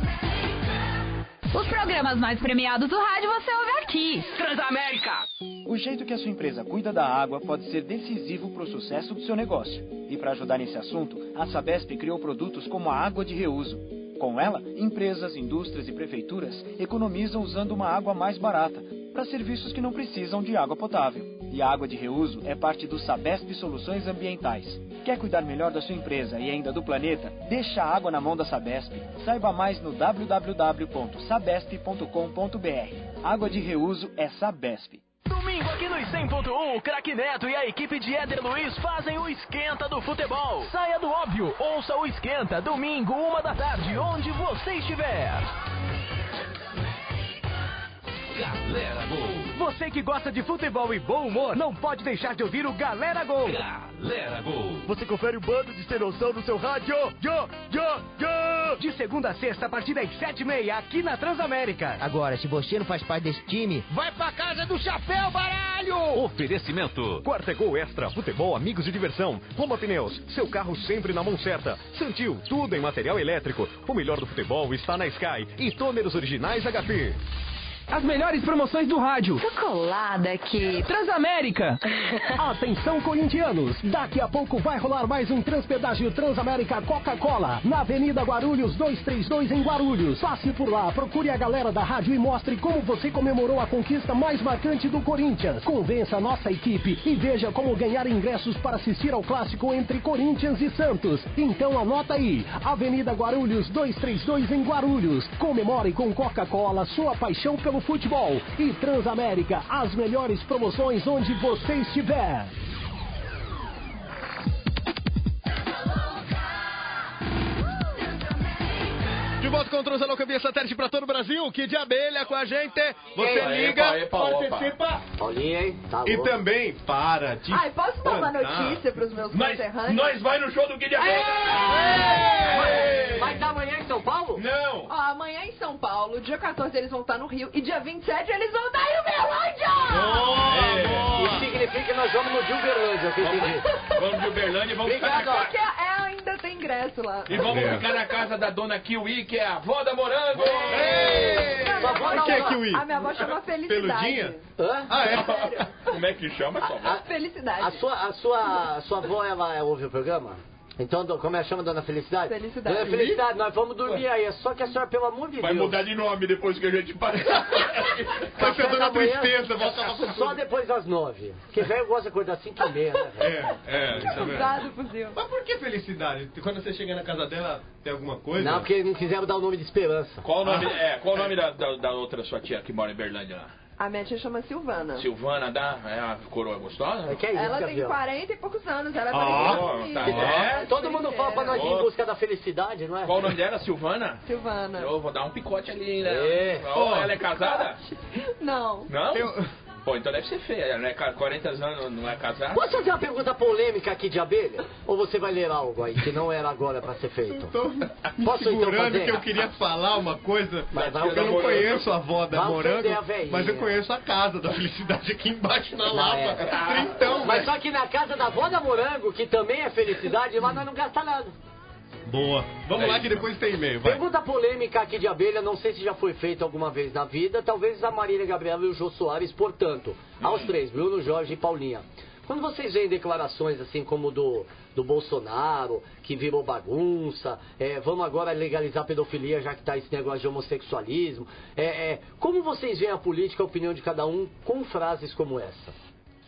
Os programas mais premiados do rádio você ouve aqui. Transamérica! O jeito que a sua empresa cuida da água pode ser decisivo para o sucesso do seu negócio. E para ajudar nesse assunto, a Sabesp criou produtos como a água de reuso. Com ela, empresas, indústrias e prefeituras economizam usando uma água mais barata para serviços que não precisam de água potável. E a água de reuso é parte do Sabesp Soluções Ambientais. Quer cuidar melhor da sua empresa e ainda do planeta? Deixa a água na mão da Sabesp. Saiba mais no w w w ponto sabesp ponto com ponto b r. Água de reuso é Sabesp. Domingo aqui no cem ponto um, o Craque Neto e a equipe de Éder Luiz fazem o Esquenta do Futebol. Saia do óbvio, ouça o Esquenta, domingo, uma da tarde, onde você estiver. Galera Gol. Você que gosta de futebol e bom humor, não pode deixar de ouvir o Galera Gol. Galera Gol. Você confere o bando de sem noção no seu rádio. Yo, yo, yo. De segunda a sexta, a partir das sete e meia, aqui na Transamérica. Agora, se você não faz parte desse time, vai pra casa do chapéu, baralho! Oferecimento Quartegol Extra, futebol, amigos e diversão. Roma Pneus, seu carro sempre na mão certa. Santil, tudo em material elétrico. O melhor do futebol está na Sky. E tôneros originais H P. As melhores promoções do rádio. Tô colada aqui. Transamérica. Atenção, corintianos. Daqui a pouco vai rolar mais um Transpedágio Transamérica Coca-Cola. Na Avenida Guarulhos duzentos e trinta e dois em Guarulhos. Passe por lá, procure a galera da rádio e mostre como você comemorou a conquista mais marcante do Corinthians. Convença a nossa equipe e veja como ganhar ingressos para assistir ao clássico entre Corinthians e Santos. Então anota aí. Avenida Guarulhos duzentos e trinta e dois em Guarulhos. Comemore com Coca-Cola sua paixão pelo futebol. E Transamérica, as melhores promoções onde você estiver. De volta com o Transalouca via satélite pra todo o Brasil. Que de abelha com a gente. Você Epa, liga, epa, participa. Paulinha, hein? Tá E louco. também para de Ai, posso dar uma cantar. notícia pros meus Nós, conterrâneos? nós vai no show do Kid Abelha. Vai- Vai estar amanhã em São Paulo? Não. Ó, amanhã em São Paulo, dia quatorze eles vão estar no Rio e dia vinte e sete eles vão estar em Uberlândia! Isso significa que nós vamos no de Uberlândia, que eu entendi. Vamos de Uberlândia e vamos ficar na Obrigado, ó. Porque casa. é, ainda tem ingresso lá. E vamos É. ficar na casa da dona Kiwi, que é a avó da Morango. Não, avó O não, que é não. Kiwi? A minha avó chama Felicidade. Peludinha? Hã? Ah, é? Como é que chama sua avó? Felicidade. A sua, a sua, a sua avó, ela ouve o programa? Então, do- como é que chama, Dona Felicidade? Felicidade. Dona Felicidade, nós vamos dormir aí. É só que a senhora, pelo amor de Vai Deus... mudar de nome depois que a gente passar. Vai ser Dona da manhã, Tristeza, vai acabar com Só depois das nove. Porque velho gosta de acordar às cinco e meia, né, velho? É, isso é verdade. Usado possível. Mas por que felicidade? Quando você chega na casa dela, tem alguma coisa? Não, porque não quiseram dar o nome de Esperança. Qual o nome, é, qual o nome da, da, da outra sua tia que mora em Berlândia lá? A minha tia chama Silvana. Silvana, da, é a coroa gostosa? É que é isso, Ela tem Gabriel. quarenta e poucos anos, ela é Ah, parecida comigo. tá. É? Todo mundo fala pra nós ir em Ô. busca da felicidade, não é? Qual o nome dela? Silvana? Silvana. Eu vou dar um picote ali, né? É. Oh, ela é casada? Não. Não? Pô, então deve ser feia. Ela não é ca- quarenta anos, não é casada? Posso fazer uma pergunta polêmica aqui de abelha? Ou você vai ler algo aí que não era agora pra ser feito? Tô me Posso então segurando fazer? que eu queria falar uma coisa. Mas vai eu não morango. conheço a avó da Vai Morango, ofender a velhinha. mas eu conheço a casa da Felicidade aqui embaixo na Não, Lapa. é. Trintão, Mas velho. só que na casa da avó da Morango, que também é felicidade, lá nós não gastamos nada. Boa. Vamos É lá isso. que depois tem e-mail, vai. Pergunta polêmica aqui de abelha, não sei se já foi feita alguma vez na vida, talvez a Marília Gabriela e o Jô Soares, portanto, aos três, Bruno, Jorge e Paulinha. Quando vocês veem declarações assim como do, do Bolsonaro, que virou bagunça, é, vamos agora legalizar a pedofilia já que tá esse negócio de homossexualismo, é, é, como vocês veem a política, a opinião de cada um, com frases como essa?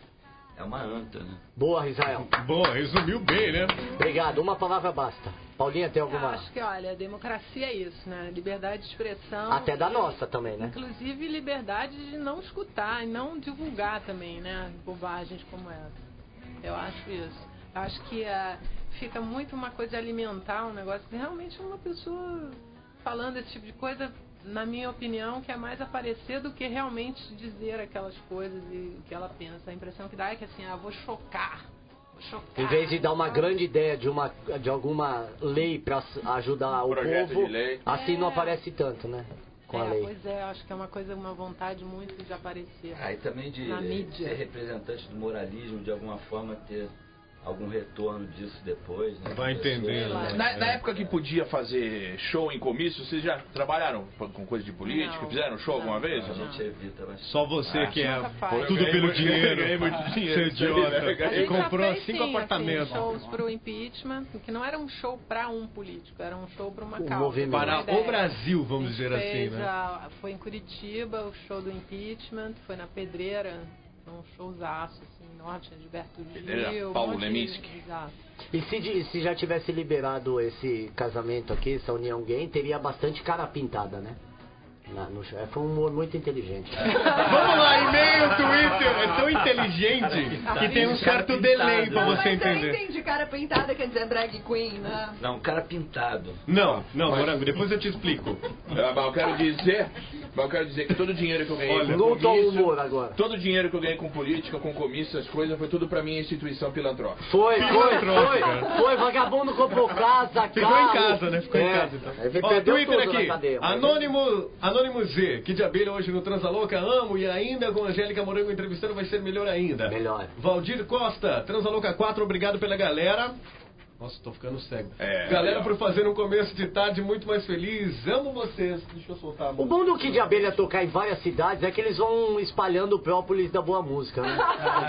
É uma anta, né? Boa, Israel. Boa, resumiu bem, né? Obrigado, uma palavra basta. Paulinha, tem Eu alguma... acho que, olha, a democracia é isso, né? Liberdade de expressão. Até da nossa também, né? Inclusive liberdade de não escutar e não divulgar também, né? Bobagens como essa. Eu acho isso. Eu acho que ah, fica muito uma coisa alimentar, um negócio que realmente uma pessoa falando esse tipo de coisa, na minha opinião, que é mais aparecer do que realmente dizer aquelas coisas e o que ela pensa. A impressão que dá é que assim, ah, vou chocar. Vou chocar. Em vez de dar uma grande ideia de, uma, de alguma lei para ajudar o Projeto povo, de lei. assim É. não aparece tanto, né? Com a É, lei. pois é, acho que é uma coisa, uma vontade muito de aparecer. Ah, e também de na mídia. ser representante do moralismo, de alguma forma ter algum retorno disso depois, né? Vai entendendo, Pessoas, né? Na, na época que podia fazer show em comício, vocês já trabalharam com coisa de política? Não. Fizeram show alguma vez? A gente evita bastante. Só você Ah, que é nunca faz. tudo Eu ganhei pelo muito- dinheiro. eu ganhei muito dinheiro. Seu idiota. A A Ele gente já comprou fez, cinco sim, apartamentos. Assim, shows pro impeachment, que não era um show pra um político, era um show pra uma Um causa. movimento. uma Para ideia. o Brasil, vamos A gente dizer assim, fez né? a- foi em Curitiba, o show do impeachment, foi na Pedreira, foi um showzaço, assim, norte, Gilberto Pedreira, Gil, um Paulo monte de- Leminski. Exato. E se, de- se já tivesse liberado esse casamento aqui, essa união gay, teria bastante cara pintada, né? Na, no show. É, foi um humor muito inteligente. Vamos lá, e-mail, Twitter. É tão inteligente que tem um certo delay pra Não, você mas eu entender. entendi, cara pintada quer dizer drag queen, né? Não, cara pintado. Não, não, Morango, depois eu te explico. Ah, mas eu quero dizer, mas eu quero dizer que todo o dinheiro que eu ganhei Olha, com Não tô comício, humor agora. todo o dinheiro que eu ganhei com política, com comício, essas coisas, foi tudo pra minha instituição filantrópica. Foi, foi, foi, Filantrópica. foi, vagabundo comprou casa, Ficou carro. em casa, né? Ficou em É. casa, então. Ele Ó, perdeu Twitter tudo na aqui. cadeia, mas- Anônimo, Anônimo Z, que de abelha hoje no Transa Louca, amo e ainda com Angélica Morango entrevistando vai ser melhor ainda. Melhor. Valdir Costa, Transa Louca quatro, obrigado pela galera. Nossa, tô ficando cego. É, galera, legal. por fazer um começo de tarde muito mais feliz. Amo vocês. Deixa eu soltar a O mão. bom do Kid de Abelha tocar em várias cidades é que eles vão espalhando o própolis da boa música, né?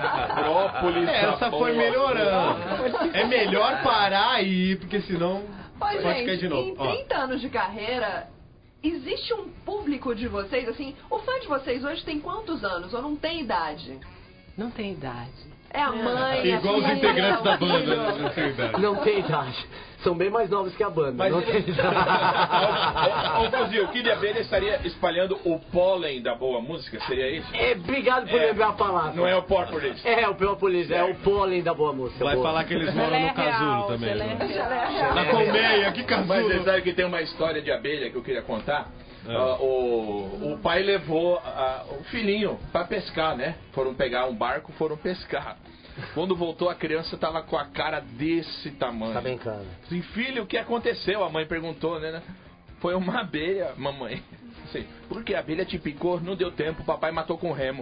Própolis, É, essa foi melhorando. É melhor parar aí, porque senão Oi, pode cair gente, de novo. em Ó. trinta anos de carreira, existe um público de vocês, assim, o fã de vocês hoje tem quantos anos? Ou não tem idade? Não tem idade. É a mãe, a Igual os filha, integrantes o da banda, filho. né? Não tem idade. Não tem idade. São bem mais novos que a banda. Mas não ele- tem idade. Ô, Fuzil, o Kid de Abelha estaria espalhando o pólen da boa música? Seria isso? É, obrigado por É. lembrar a palavra. Não é o própolis. É, o própolis, é o pólen da boa música. Vai boa. falar que eles moram no casulo também. né? Na É. colmeia, que Mas casulo. você sabe que tem uma história de abelha que eu queria contar? É. Ah, o, o pai levou ah, o filhinho pra pescar, né? Foram pegar um barco, foram pescar. Quando voltou, a criança tava com a cara desse tamanho. Tá brincando. Assim, filho, o que aconteceu? A mãe perguntou, né? Foi uma abelha, mamãe. Assim, por que a abelha te picou? Não deu tempo, o papai matou com remo.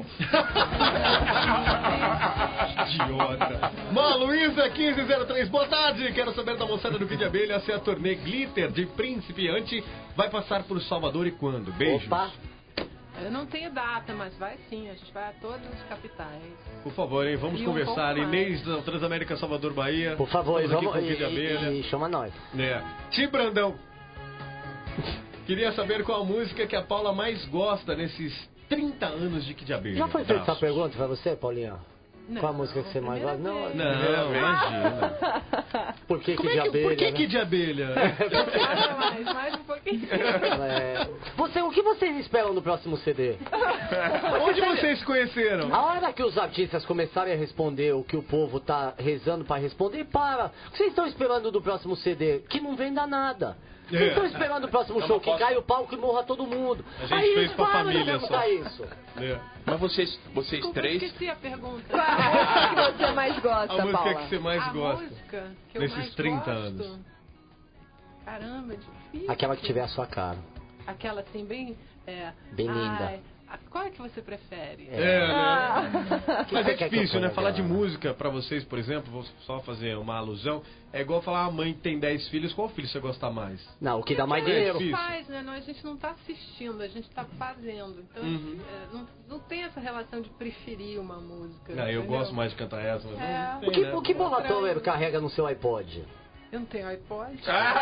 Idiota. Má Luísa quinze zero três, boa tarde. Quero saber da moçada do Kid de Abelha se a turnê Glitter de Principiante vai passar por Salvador e quando. Beijos. Opa. Eu não tenho data, mas vai sim, a gente vai a todas as capitais. Por favor, hein, vamos E um conversar. pouco Inês da Transamérica Salvador Bahia. Por favor, estamos vamos, aqui com o Kid e, Abelha. e, e chama nós. É. Tim Brandão. Queria saber qual a música que a Paula mais gosta nesses trinta anos de Kid Abelha. Já foi feita essa Abraços. pergunta pra você, Paulinha? Não, Qual a música que você mais gosta? Não, Não, imagina. Por que Como Kid é que, Abelha? por que né? Kid Abelha? Ah, mais, mais um pouquinho. É. Você, o que vocês esperam do próximo C D? Onde vocês se conheceram? A hora que os artistas começarem a responder o que o povo tá rezando pra responder, para. O que vocês estão esperando do próximo C D? Que não venda nada. Vocês É. estão esperando o próximo Então, show, eu que posso- caia o palco e morra todo mundo. A gente Aí fez pra para de família perguntar só. isso. É. Mas vocês, vocês Desculpa, eu três... esqueci a pergunta. Qual a música que você mais gosta, A música Paula? que você mais a gosta música que eu nesses mais trinta gosto? anos. Caramba, é difícil. Aquela que tiver a sua cara. Aquela assim, bem... É, Bem linda. ai, a- qual é que você prefere? É, né? Ah. Que Mas você é quer que eu difícil, né? ponha Falar de agora? música pra vocês, por exemplo, vou só fazer uma alusão. É igual falar a mãe que tem dez filhos, qual filho você gosta mais? Não, o que dá mais É dinheiro. difícil. Faz, né? Não, a gente não tá assistindo, a gente tá fazendo. Então, Uhum. é, não, não tem essa relação de preferir uma música. Não, eu entendeu? gosto mais de cantar essa, mas É. não tem, O que, né? o que Bola Toller carrega no seu iPod? Eu não tenho iPod.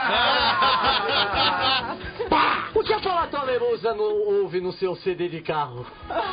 Ah! Pá! O que a Bola Toller usa no, ouve no seu C D de carro?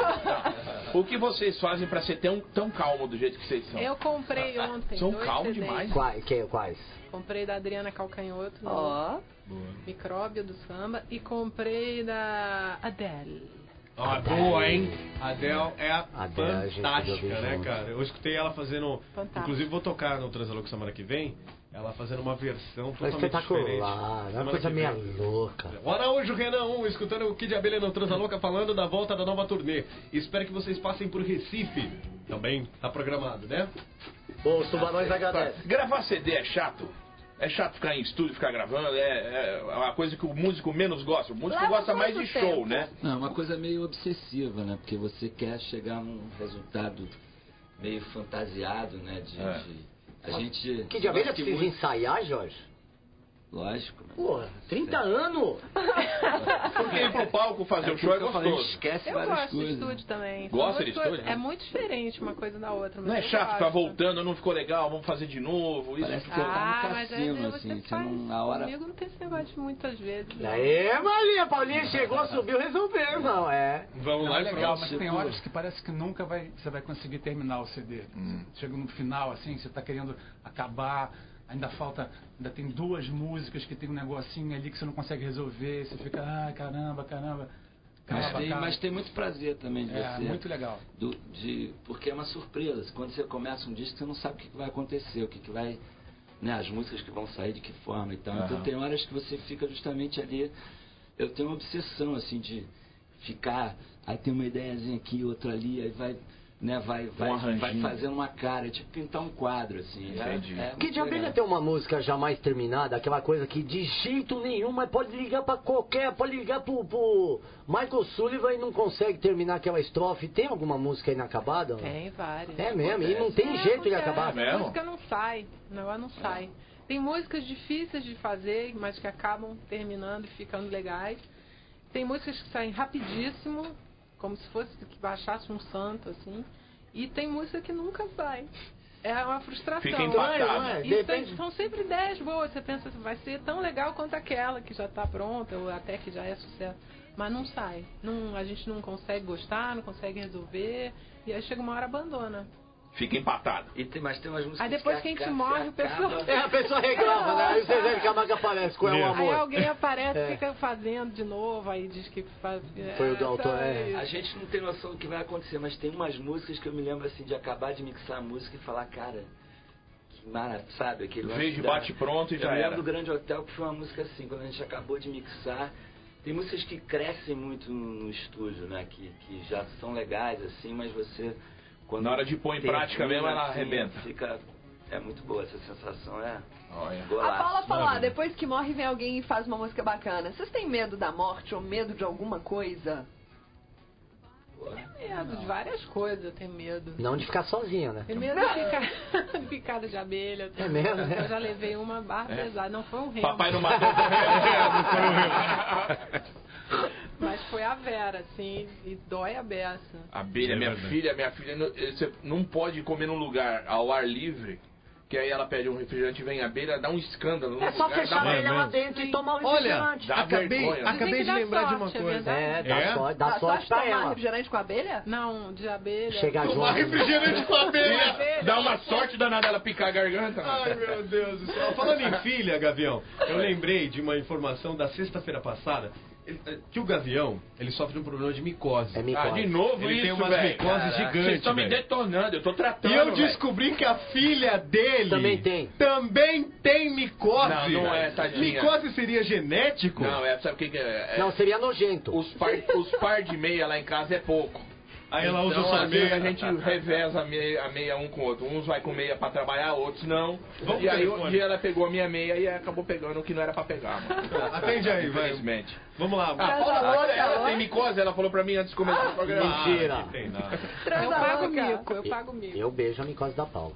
O que vocês fazem pra ser tão, tão calmo do jeito que vocês são? Eu comprei ontem. São dois calmos C Ds. demais. Quais? Que, quais? Comprei da Adriana Calcanhoto, no Ó. Micróbio do Samba, e comprei da Adele. Ah, boa, hein? A Adele é Adele, a gente fantástica, podia ouvir né, junto. cara? Eu escutei ela fazendo... Fantástico. Inclusive, vou tocar no Transalô semana que vem. Ela fazendo uma versão É totalmente espetacular, diferente. é uma Semana coisa que meio vem. louca. O Araújo Renan um, escutando o Kid Abelha no Transalouca, falando da volta da nova turnê. Espero que vocês passem por Recife. Também tá programado, né? Bom, os tubarões agradecem. Gravar C D é chato? É chato ficar em estúdio, ficar gravando? É, é uma coisa que o músico menos gosta. O músico Leva gosta mais quanto de tempo? show, né? Não, é uma coisa meio obsessiva, né? Porque você quer chegar num resultado meio fantasiado, né? De, É. de- a gente... Que de abelha gosta que precisa muito- ensaiar, Jorge? Lógico. Né? Porra, trinta anos? Porque ir pro palco fazer É o show é porque eu falei, gostoso. esquece Eu várias gosto de coisas. estúdio também. São Gosta duas de coisas- estúdio? É muito diferente uma coisa da outra. Mas Não é eu chato ficar gosto. voltando, não ficou legal, vamos fazer de novo. Isso Parece que ficou... você Ah, tá no mas cassino, aí você assim. Você faz. não, na hora... Comigo não tem esse negócio de muitas vezes. não. Aê, Maria, Paulinha chegou, subiu, resolveu, irmão, é. Vamos Não, lá é e legal, pronto. mas tem horas que parece que nunca vai, você vai conseguir terminar o C D. Chega no final, assim, você está querendo acabar, ainda falta, ainda tem duas músicas que tem um negocinho ali que você não consegue resolver, você fica, ah, caramba, caramba. Mas Acaba, tem, acaba. mas tem muito prazer também de É, você. muito legal. Do, de, porque é uma surpresa. Quando você começa um disco, você não sabe o que que vai acontecer, o que, que vai. Né, as músicas que vão sair, de que forma e tal. Então Aham. tem horas que você fica justamente ali. Eu tenho uma obsessão, assim, de ficar. Aí tem uma ideiazinha aqui, outra ali, aí vai. Né, vai, vai, vai arranjinho. fazendo uma cara, tipo pintar um quadro, assim. É- Entendi. é muito Que de abelha legal. tem uma música jamais terminada, aquela coisa que de jeito nenhum, mas pode ligar pra qualquer, pode ligar pro, pro Michael Sullivan e não consegue terminar aquela estrofe. Tem alguma música inacabada? Tem várias. É mesmo, e não tem jeito de acabar. A mesmo? música não sai, o negócio não sai. Tem músicas difíceis de fazer, mas que acabam terminando e ficando legais. Tem músicas que saem rapidíssimo, como se fosse que baixasse um santo, assim. E tem música que nunca sai. É uma frustração. Fica empatado. Não é? E De tem- repente- são sempre ideias boas. Você pensa que vai ser tão legal quanto aquela que já está pronta, ou até que já é sucesso. Mas não sai. Não, a gente não consegue gostar, não consegue resolver. E aí chega uma hora abandona. Fica empatado. E tem, mas tem umas músicas Aí depois que a gente morre, o pessoal. É, a pessoa reclama, né? Aí o Zezé de Camargo aparece com É um É. Aí Amor. alguém aparece, É. fica fazendo de novo, aí diz que faz. Foi o do autor, é. A gente não tem noção do que vai acontecer, mas tem umas músicas que eu me lembro assim de acabar de mixar a música e falar, cara, que maravilha, sabe? Aquele lance Veio de da- bate pronto e eu já me lembro era. do Grande Hotel, que foi uma música assim, quando a gente acabou de mixar. Tem músicas que crescem muito no, no estúdio, né? Que, que já são legais, assim, mas você. Quando Na hora de pôr em prática mesmo, ela assim, arrebenta. Fica. É muito boa, essa sensação é. Olha. A Golaço. Paula falou, ah, depois que morre vem alguém e faz uma música bacana. Vocês têm medo da morte ou medo de alguma coisa? Tenho medo de várias coisas, eu tenho medo. Não de ficar sozinha, né? Tenho medo de ficar de picada de abelha. É mesmo, né? Eu já levei uma barra É. pesada, não foi um remo. Papai não matou. É, não foi um remo. Mas foi a Vera, assim, e dói a beça. Abelha, minha filha, minha filha, não- você não pode comer num lugar ao ar livre, que aí ela pede um refrigerante e vem abelha, dá um escândalo. no É só lugar, fechar dá- ela lá dentro e tomar o Olha, refrigerante. dá acabei, vergonha. acabei de Dá lembrar de uma sorte, é coisa. verdade. É, dá, É? sorte, dá Dá sorte pra tomar ela. refrigerante com abelha? Não, de abelha. Chegar Tomar junto. refrigerante com abelha. Dá uma sorte danada ela picar a garganta. Ai, meu Deus do céu. Falando em filha, Gavião, eu lembrei de uma informação da sexta-feira passada. Ele- que o Gavião, ele sofre de um problema de micose. É micose. Ah, de novo Ele isso, tem umas velho. micoses Caraca, gigantes, Vocês estão me velho. detonando, eu tô tratando, E eu velho. descobri que a filha dele Também tem. também tem micose. Não, não é, tadinha. Micose seria genético? Não, é, sabe o que que é? É- Não, seria nojento. Os par, os par de meia lá em casa é pouco. Aí ela usa então, só às vezes meia. a gente reveza a meia, a meia um com o outro. Uns vai com meia pra trabalhar, outros não. Vamos e aí pro um telefone. dia ela pegou a minha meia e acabou pegando o que não era pra pegar, mano. Atende aí, vai. Infelizmente. Vamos lá. Ah, fala, olha, ela tem micose, ela falou pra mim antes de começar o programa. Ah, Mentira. não tem nada. Eu pago mico, eu pago mico. Eu beijo a micose da Paula.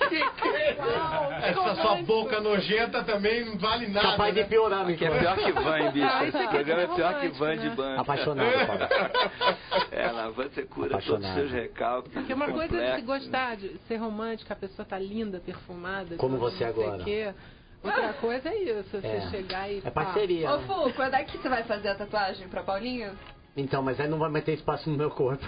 Essa sua boca nojenta também não vale nada. Capaz né? de piorar a Que é micose. pior que van, bicho. Ah, isso Esse aqui programa é é pior que romântico, van de né? banda. Apaixonado, Paula. É, na van você cura todos Apaixonado. os seus recalques. Porque uma coisa é se complexos. gostar de ser romântica, a pessoa tá linda, perfumada. Como tudo, você não sei agora. o quê. Outra coisa é isso, você É. chegar e... É parceria. Ô, né? Fu, quando é que você vai fazer a tatuagem pra Paulinho? Então, mas aí não vai meter espaço no meu corpo.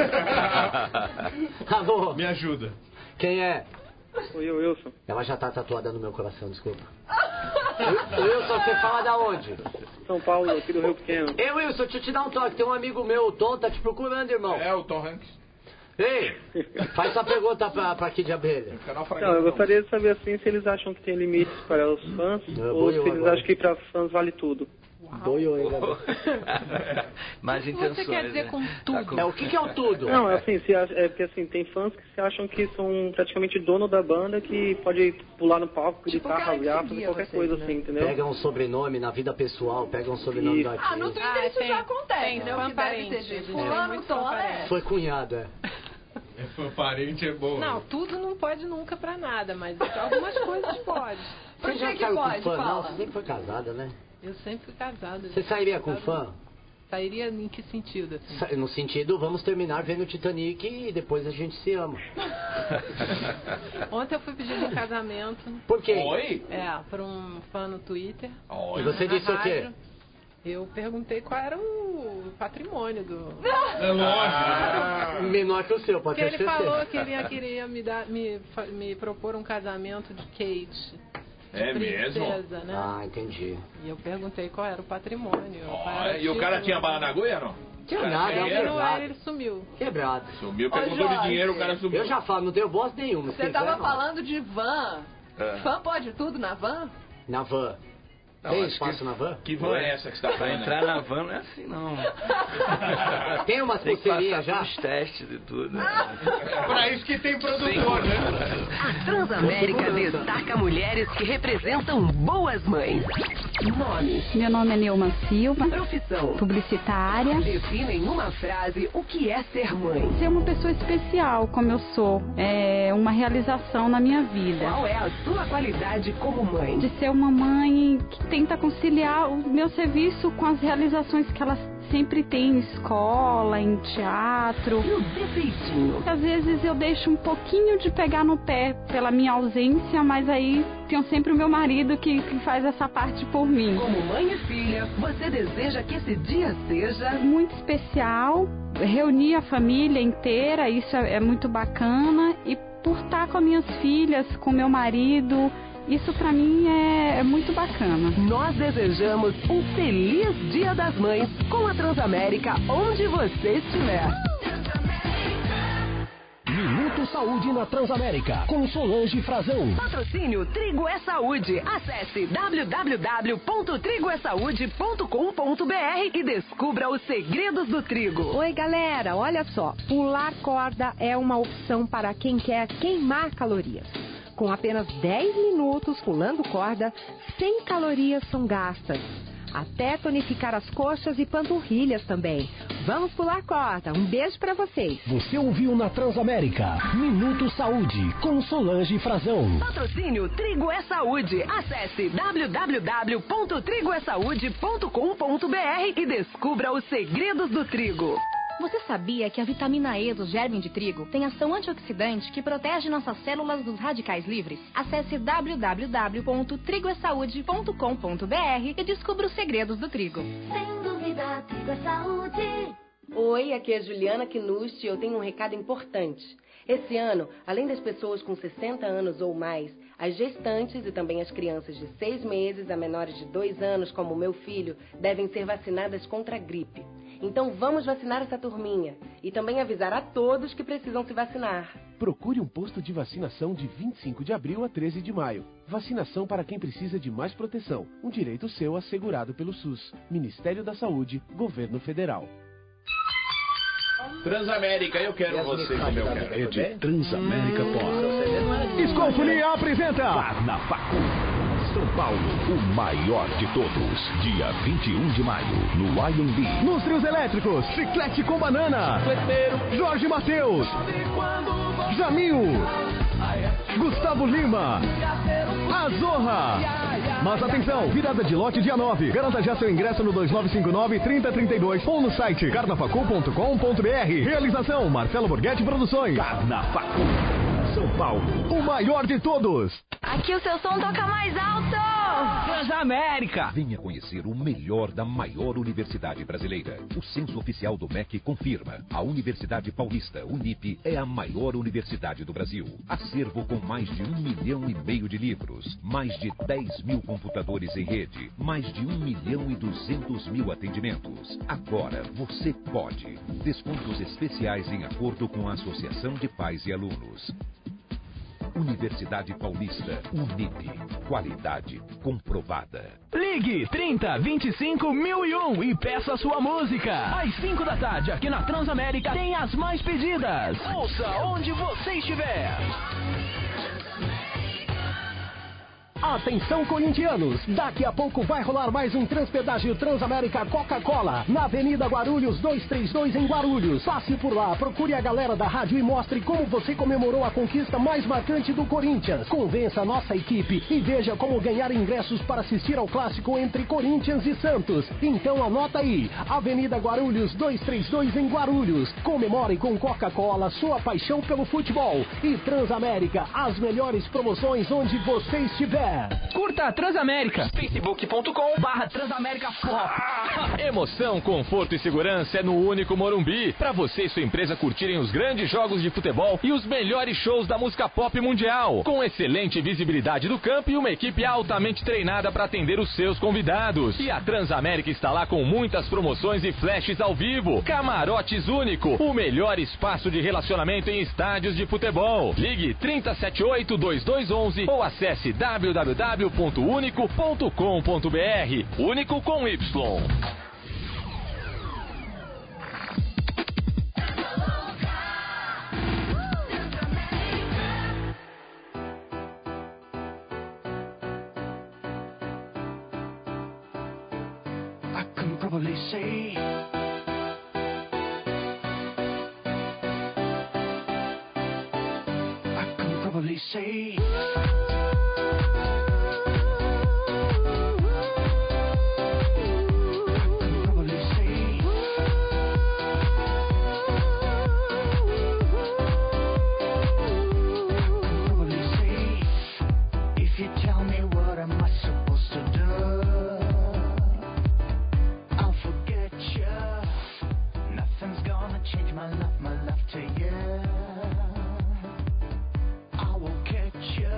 Alô? Me ajuda. Quem é? Oi, eu, Wilson. Ela já tá tatuada no meu coração, desculpa. Wilson, você fala da onde? São Paulo, aqui do Rio Pequeno. Ei, Wilson, deixa eu te dar um toque. Tem um amigo meu, o Tom, tá te procurando, irmão. É, o Tom Hanks. Ei, faz essa pergunta pra, pra Kid Abelha. Não, eu gostaria de saber assim se eles acham que tem limites para os fãs Eu ou se boiou eles agora. acham que para fãs vale tudo. Boiou ainda. Mais O que intenções. você quer dizer né? com Tá tudo? com- É, o que que é o tudo? Não, é assim, se acha- é porque assim, tem fãs que se acham que são praticamente dono da banda, que pode pular no palco, Tipo gritar, o cara que rasgar, fazer seguia qualquer vocês, coisa né? assim, entendeu? Pega um sobrenome na vida pessoal, pega um sobrenome Isso. da Ah, no atriz. Twitter Ah, isso tem- já acontece, tem né? O fã que deve parente, ser de gente. fulano, Tem muito Tom, fã é. parente. Foi cunhado, é. Foi parente é bom. Não, tudo não pode nunca pra nada, mas algumas coisas pode. Por Você já que que saiu pode? com fã? Fala. Não, você sempre foi casada, né? Eu sempre fui casada. Você sairia com fã? Sairia em que sentido, assim? Sa- No sentido, vamos terminar vendo o Titanic e depois a gente se ama. Ontem eu fui pedir um casamento. Por quê? Oi? É, por um fã no Twitter. E você Na disse o quê? rádio. Eu perguntei qual era o patrimônio do... É lógico. Menor que o seu, pode Porque ter ele certeza. falou que ele ia- queria me, dar, me, fa- me propor um casamento de Kate. De É mesmo? princesa, né? Ah, entendi. E eu perguntei qual era o patrimônio. qual era Olha, e o cara tinha bala na agulha, não? Tinha Cara, nada, tinha é dinheiro? Não, quebrado. aí ele sumiu. Quebrado. Sumiu, Ô, perguntou de Jorge, dinheiro, o cara sumiu. Eu já falo, não tenho bosta nenhuma. se Você quiser, tava não. falando de van. É. Fã pode tudo na van? Na van. Não, Tem acho espaço que- na van? Que van é essa que você tá Pra falando? entrar na van não é assim, não. Tem umas Tem que pulseirinhas passar já? pelos testes e tudo. Pra isso que tem produtor, né? A Transamérica destaca mulheres que representam boas mães. Nome, Meu nome é Neuma Silva, profissão, publicitária. definem em uma frase o que é ser mãe. Ser uma pessoa especial, como eu sou, é uma realização na minha vida. Qual é a sua qualidade como mãe? De ser uma mãe que tenta conciliar o meu serviço com as realizações que ela sempre tem em escola, em teatro. E o defeitinho? Às vezes eu deixo um pouquinho de pegar no pé pela minha ausência, mas aí tem sempre o meu marido que, que faz essa parte por mim. Como mãe e filha, você deseja que esse dia seja Muito especial, reunir a família inteira, isso é, é muito bacana. E por estar com as minhas filhas, com meu marido, isso pra mim é, é muito bacana. Nós desejamos um feliz Dia das Mães com a Transamérica, onde você estiver. Minuto Saúde na Transamérica, com Solange Frazão. Patrocínio Trigo é Saúde. Acesse w w w ponto trigo é saúde ponto com ponto b r e descubra os segredos do trigo. Oi, galera, olha só. Pular corda é uma opção para quem quer queimar calorias. Com apenas dez minutos pulando corda, cem calorias são gastas. até tonificar as coxas e panturrilhas também. Vamos pular corda. Um beijo pra vocês. Você ouviu na Transamérica Minuto Saúde com Solange Frazão. Patrocínio Trigo é Saúde. Acesse w w w ponto trigo é saúde ponto com ponto b r e descubra os segredos do trigo. Você sabia que a vitamina E do germe de trigo tem ação antioxidante que protege nossas células dos radicais livres? Acesse w w w ponto trigo é saúde ponto com ponto b r e descubra os segredos do trigo. Sem dúvida, Trigo é Saúde. Oi, aqui é Juliana Kinusti e eu tenho um recado importante. Esse ano, além das pessoas com sessenta anos ou mais, as gestantes e também as crianças de seis meses a menores de dois anos, como o meu filho, devem ser vacinadas contra a gripe. Então vamos vacinar essa turminha e também avisar a todos que precisam se vacinar. Procure um posto de vacinação de vinte e cinco de abril a treze de maio. Vacinação para quem precisa de mais proteção. Um direito seu assegurado pelo SUS. Ministério da Saúde, Governo Federal. Transamérica, eu quero você como eu quero. É de Transamérica Pop. Escolfonia apresenta Carnafacu. São Paulo, o maior de todos. Dia vinte e um de maio, no I M B. Nos trios elétricos, Chiclete com Banana, Jorge Mateus, Jamil, Gustavo Lima, Azorra. Mas atenção, virada de lote dia nove. Garanta já seu ingresso no dois nove cinco nove, trinta trinta e dois ou no site carnafacu ponto com ponto b r. Realização Marcelo Borghetti Produções. Carnafacu, São Paulo, o maior de todos. Aqui o seu som toca mais alto! Transamérica! Venha conhecer o melhor da maior universidade brasileira. O censo oficial do M E C confirma. A Universidade Paulista, Unip, é a maior universidade do Brasil. Acervo com mais de um milhão e meio de livros, mais de dez mil computadores em rede, mais de um milhão e duzentos mil atendimentos. Agora você pode. Descontos especiais em acordo com a Associação de Pais e Alunos. Universidade Paulista, Unip, qualidade comprovada. Ligue trinta, vinte e cinco, mil e um e peça sua música. Às cinco da tarde, aqui na Transamérica, tem as mais pedidas. Ouça onde você estiver. Atenção, corintianos! Daqui a pouco vai rolar mais um Transpedágio Transamérica Coca-Cola, na Avenida Guarulhos duzentos e trinta e dois, em Guarulhos. Passe por lá, procure a galera da rádio e mostre como você comemorou a conquista mais marcante do Corinthians. Convença a nossa equipe e veja como ganhar ingressos para assistir ao clássico entre Corinthians e Santos. Então anota aí, Avenida Guarulhos duzentos e trinta e dois, em Guarulhos. Comemore com Coca-Cola sua paixão pelo futebol. E Transamérica, as melhores promoções onde você estiver. Curta a Transamérica. facebook ponto com barra Transamérica Pop. Emoção, conforto e segurança é no Único Morumbi. Para você e sua empresa curtirem os grandes jogos de futebol e os melhores shows da música pop mundial. Com excelente visibilidade do campo e uma equipe altamente treinada para atender os seus convidados. E a Transamérica está lá com muitas promoções e flashes ao vivo. Camarotes Único, o melhor espaço de relacionamento em estádios de futebol. Ligue trinta, setenta e oito, vinte e dois onze ou acesse w w w ponto único ponto com ponto b r. Único com Y. I can probably say I can probably say my love, my love to you. I will get you.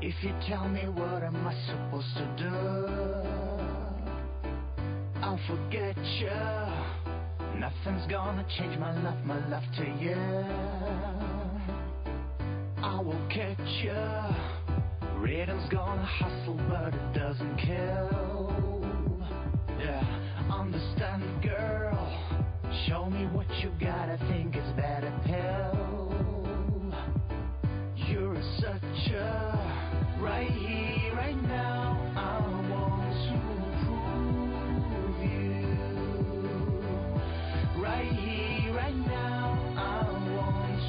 If you tell me what am I supposed to do, I'll forget you. Nothing's gonna change my love, my love to you. I will catch you. Rhythm's gonna hustle, but it doesn't kill. Yeah, understand it, girl. Show me what you got, I think it's better pill. You're such a right here, right now. I want to prove you. Right here, right now. I want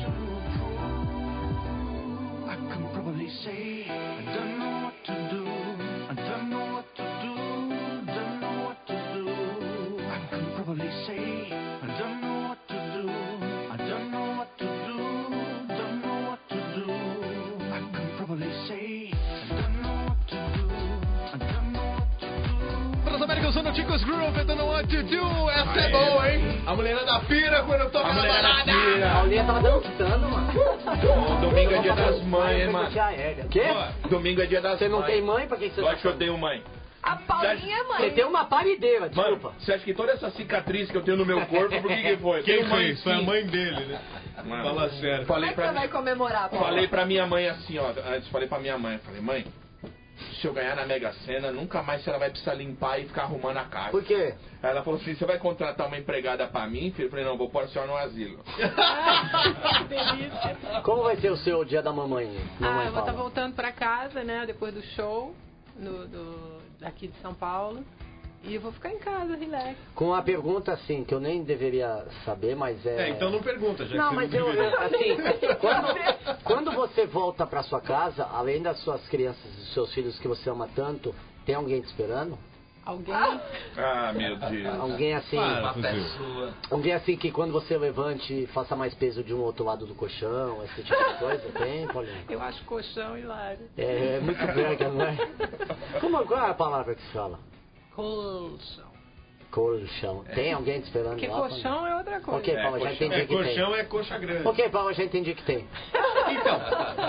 to prove. I can probably say I don't know what to do. I don't know what to do. Don't know what to do. I can probably say I don't know what to do. I don't know what to do. Don't know what to do. I can probably say I don't know what to do. I don't know what to do. Transamérica usando Chicos Groove, I don't know what to do. Essa é boa, hein? A mulherada pira quando toca na balada. A Aulinha tava dançando, mano. Ô, domingo é dia das mães, hein, mano? Quê? Domingo é dia das mães. Você não tem mãe? Pra que você Eu tá acho que eu tenho mãe. A Paulinha é mãe. Você tem uma parideira, desculpa. Mano, você acha que toda essa cicatriz que eu tenho no meu corpo, por que que foi? Quem Tenho fez? Foi a sim. mãe dele, né? Mano, Fala sério. Como Falei é que você pra, vai comemorar, Paulo? falei pra minha mãe assim, ó. Antes falei pra minha mãe, falei, mãe, se eu ganhar na Mega Sena, nunca mais você vai precisar limpar e ficar arrumando a casa. Por quê? Aí ela falou assim, você vai contratar uma empregada pra mim, filho? Eu falei, não, vou pôr a senhora no asilo. Que delícia. Como vai ser o seu dia da mamãe? Ah, mamãe eu vou estar Paula? voltando pra casa, né, depois do show no, do, daqui de São Paulo. E eu vou ficar em casa, relax. Com uma pergunta assim, que eu nem deveria saber, mas é... É, então não pergunta, já Não, que mas você eu, não deveria. eu, assim, quando, quando você volta pra sua casa, além das suas crianças e dos seus filhos que você ama tanto, tem alguém te esperando? Alguém? Ah, meu Deus. Alguém assim... Para, uma pessoa. Alguém assim que quando você levante, faça mais peso de um outro lado do colchão, esse tipo de coisa? Tem, Paulinho? Eu acho colchão hilário. É, é muito brega, não é? Como, qual é a palavra que se fala? Colchão. Colchão. Tem alguém te esperando Porque lá? colchão é outra coisa. Ok, Paulo, já entendi É, que tem. colchão é coxa grande. Ok, Paulo, já entendi que tem. Então.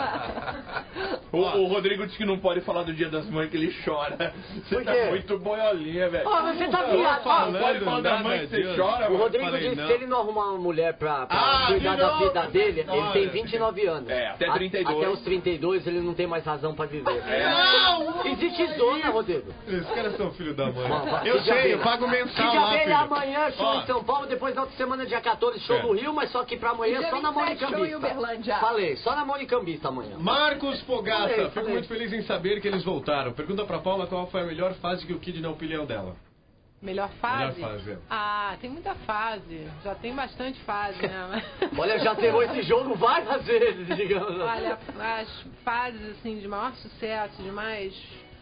O, o Rodrigo disse que não pode falar do dia das mães que ele chora. Você Por tá quê? muito boiolinha, velho. Ó, mas você tá Não, viado. Não pode Falando falar da nada mãe que você disso. chora, O mano. Rodrigo falei, disse que não. se ele não arrumar uma mulher pra, pra Ah, cuidar de da novo vida essa dele, história. ele tem vinte e nove anos. É, até A- trinta e dois. Até os trinta e dois ele não tem mais razão pra viver. Não! Existe zona, Rodrigo. Esses caras são filho da mãe. Bom, vai- Eu que dia sei, dele? eu pago Que mensal dia lá, dele filho. amanhã, show Ó. em São Paulo, depois na outra semana, dia quatorze, show É. no Rio, mas só que pra amanhã, Dia só na vinte e sete, Mônica show em Bista. Uberlândia. Falei, só na Mônica Bista amanhã. Marcos Fogaça, Falei, fico falei. muito feliz em saber que eles voltaram. Pergunta pra Paula qual foi a melhor fase que o Kid na opinião dela. Melhor fase? Melhor fase, é. Ah, tem muita fase. Já tem bastante fase, né? Olha, já zerou esse jogo várias vezes, digamos. Olha, as fases assim de maior sucesso, de mais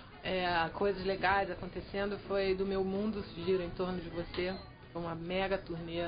é, coisas legais acontecendo foi do Meu Mundo Gira em Torno de Você. Foi uma mega turnê.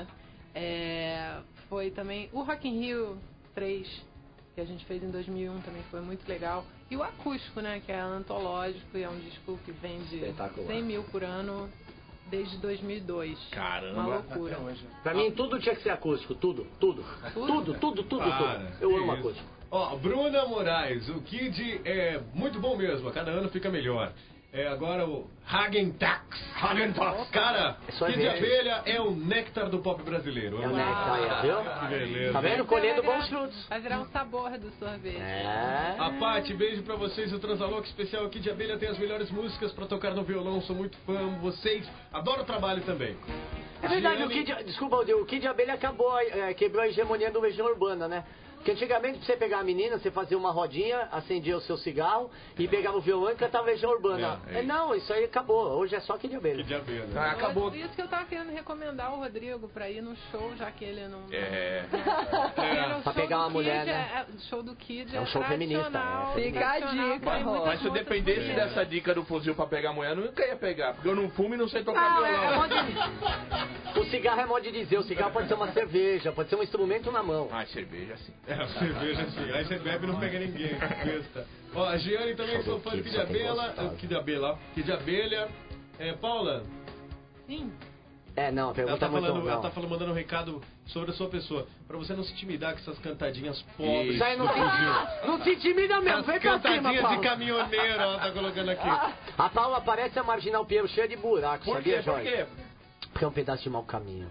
É, foi também o Rock in Rio três, que a gente fez em dois mil e um, também foi muito legal. E o acústico, né, que é antológico e é um disco que vende Espetacular. cem mil por ano desde dois mil e dois. Caramba. Uma loucura. Pra mim, tudo tinha que ser acústico, tudo, tudo. Tudo, tudo, tudo, Para, tudo. Eu que amo isso. acústico. Ó, Bruna Moraes, o Kid é muito bom mesmo, a cada ano fica melhor. É agora o Hagen Tax. Hagen Tax. Cara, Isso é Kid verde. Abelha é o néctar do pop brasileiro. É o néctar aí, viu? Que beleza. Tá vendo? Colhendo bons frutos. Vai virar um sabor do sorvete. É. A Paty, beijo pra vocês. O Transalok especial aqui de Abelha tem as melhores músicas pra tocar no violão. Sou muito fã. Vocês adoro o trabalho também. É verdade, o Gianni- Kid, desculpa, o Kid Abelha acabou, é, quebrou a hegemonia do Legião Urbana, né? Porque antigamente, pra você pegar a menina, você fazia uma rodinha, acendia o seu cigarro e pegava o violão e cantava Legião Urbana. É, é É, não, isso aí acabou. Hoje é só Kid Abelha. Kid Abelha. Ah, acabou. Por isso que eu tava querendo recomendar o Rodrigo pra ir no show, já que ele não... É. Porque no Pra show pegar do uma mulher, Kid né? é- é- O show do Kid É um show feminista, tradicional, é. Fica a tradicional, dica, tem muitas Mas se eu outras dependesse mulheres. dessa dica do fuzil pra pegar a mulher, eu nunca ia pegar. Porque eu não fumo e não sei tocar Não, é, é violão. modo de... O cigarro é modo de dizer, o cigarro pode ser uma cerveja, pode ser um instrumento na mão. Ah, cerveja sim. É, cerveja assim. Aí você bebe e não pega ninguém. Besta. Ó, a Giane também sou fã do Kid Abelha. Kid Abelha, ó. Kid Abelha. É, Paula, Sim. É, não, a Ela pergunta tá é muito... falando, ela não. tá falando, mandando um recado sobre a sua pessoa. Pra você não se intimidar com essas cantadinhas pobres Isso aí não do se- fuzil. não se intimida mesmo, As vem pra cima, cantadinhas Paulo. de caminhoneiro, ela tá colocando aqui. A Paula parece a Marginal Pinheiro cheia de buracos, Por sabia, quê? Por Jorge? quê? Porque é um pedaço de mau caminho.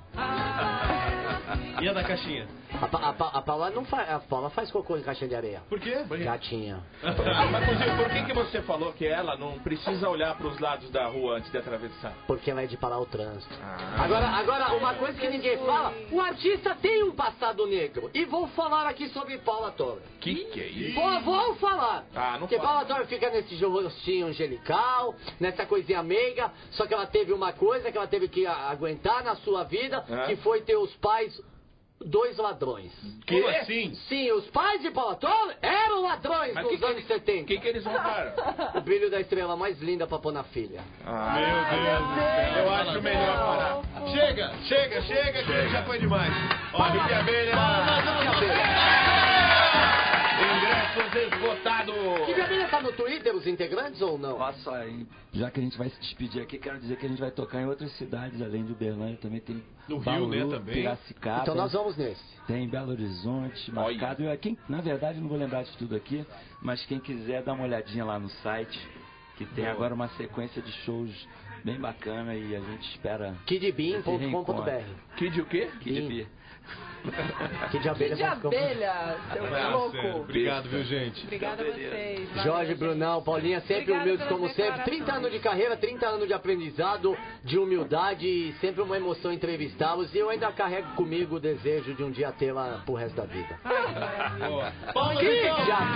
E a da caixinha? A, Pa- a, Pa- a Paula não faz, a Paula faz cocô em caixa de areia. Por quê? Gatinha. Mas, Fuzil, por que, que você falou que ela não precisa olhar pros lados da rua antes de atravessar? Porque ela é de parar o trânsito. Ah. Agora, agora, uma coisa que ninguém fala, o artista tem um passado negro. E vou falar aqui sobre Paula Torre. Que que é isso? Vou, vou falar. Ah, não Porque fala. Paula Torre fica nesse rostinho angelical, nessa coisinha meiga, só que ela teve uma coisa que ela teve que a- aguentar na sua vida, É? que foi ter os pais... Dois ladrões. Que? Como assim? Sim, os pais de Paula Torre eram ladrões Mas nos que que anos eles- setenta. O que, que eles roubaram? O brilho da estrela mais linda pra pôr na filha. Ah, Meu Deus do céu. Eu acho melhor parar. Chega, chega, chega, que já foi demais. Ó, Vicky Abelha. Ingressos esgotados. Que Abelha tá no Twitter, os integrantes, ou não? Nossa, e já que a gente vai se despedir aqui, quero dizer que a gente vai tocar em outras cidades, além de Uberlândia, também tem No Rio, Bauru, né, também. Piracicaba. Então nós vamos nesse. Tem Belo Horizonte, marcado. Eu, quem, na verdade, não vou lembrar de tudo aqui, mas quem quiser dá uma olhadinha lá no site, que tem Boa. agora uma sequência de shows bem bacana e a gente espera... kidbean ponto com ponto b r. Kid o quê? Kid Kid Abelha. De abelha, seu Ah, louco. sério. Obrigado, viu, gente? Obrigada a vocês. Valeu, Jorge gente. Brunão, Paulinha, sempre Obrigada humildes pelas como sempre. declarações. trinta anos de carreira, trinta anos de aprendizado, de humildade e sempre uma emoção entrevistá-los. E eu ainda carrego comigo o desejo de um dia tê-la pro resto da vida. Boa. Palmas, Kid então.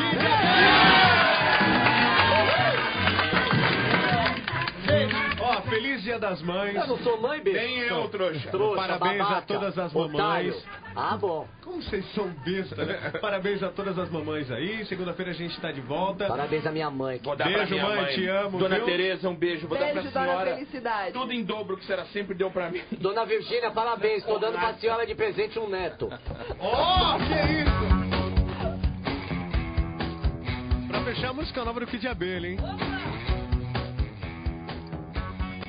Gente, ó, feliz Dia das Mães. Eu não sou mãe, bicho. Nem eu, trouxa. Trouxa, Parabéns babaca, a todas as otário. mamães. Ah, bom. Como vocês são besta, né? Parabéns a todas as mamães aí. Segunda-feira a gente tá de volta. Parabéns à minha mãe. Vou dar pra Beijo, minha mãe, mãe. te amo, Dona viu? Tereza, um beijo. Vou Beijo, dar pra dona senhora. Felicidade. Tudo em dobro que a senhora sempre deu pra mim. Dona Virgínia, parabéns. Tô dando pra senhora de presente um neto. Ó, que isso? Pra fechar a música nova do Kid Abelha, hein?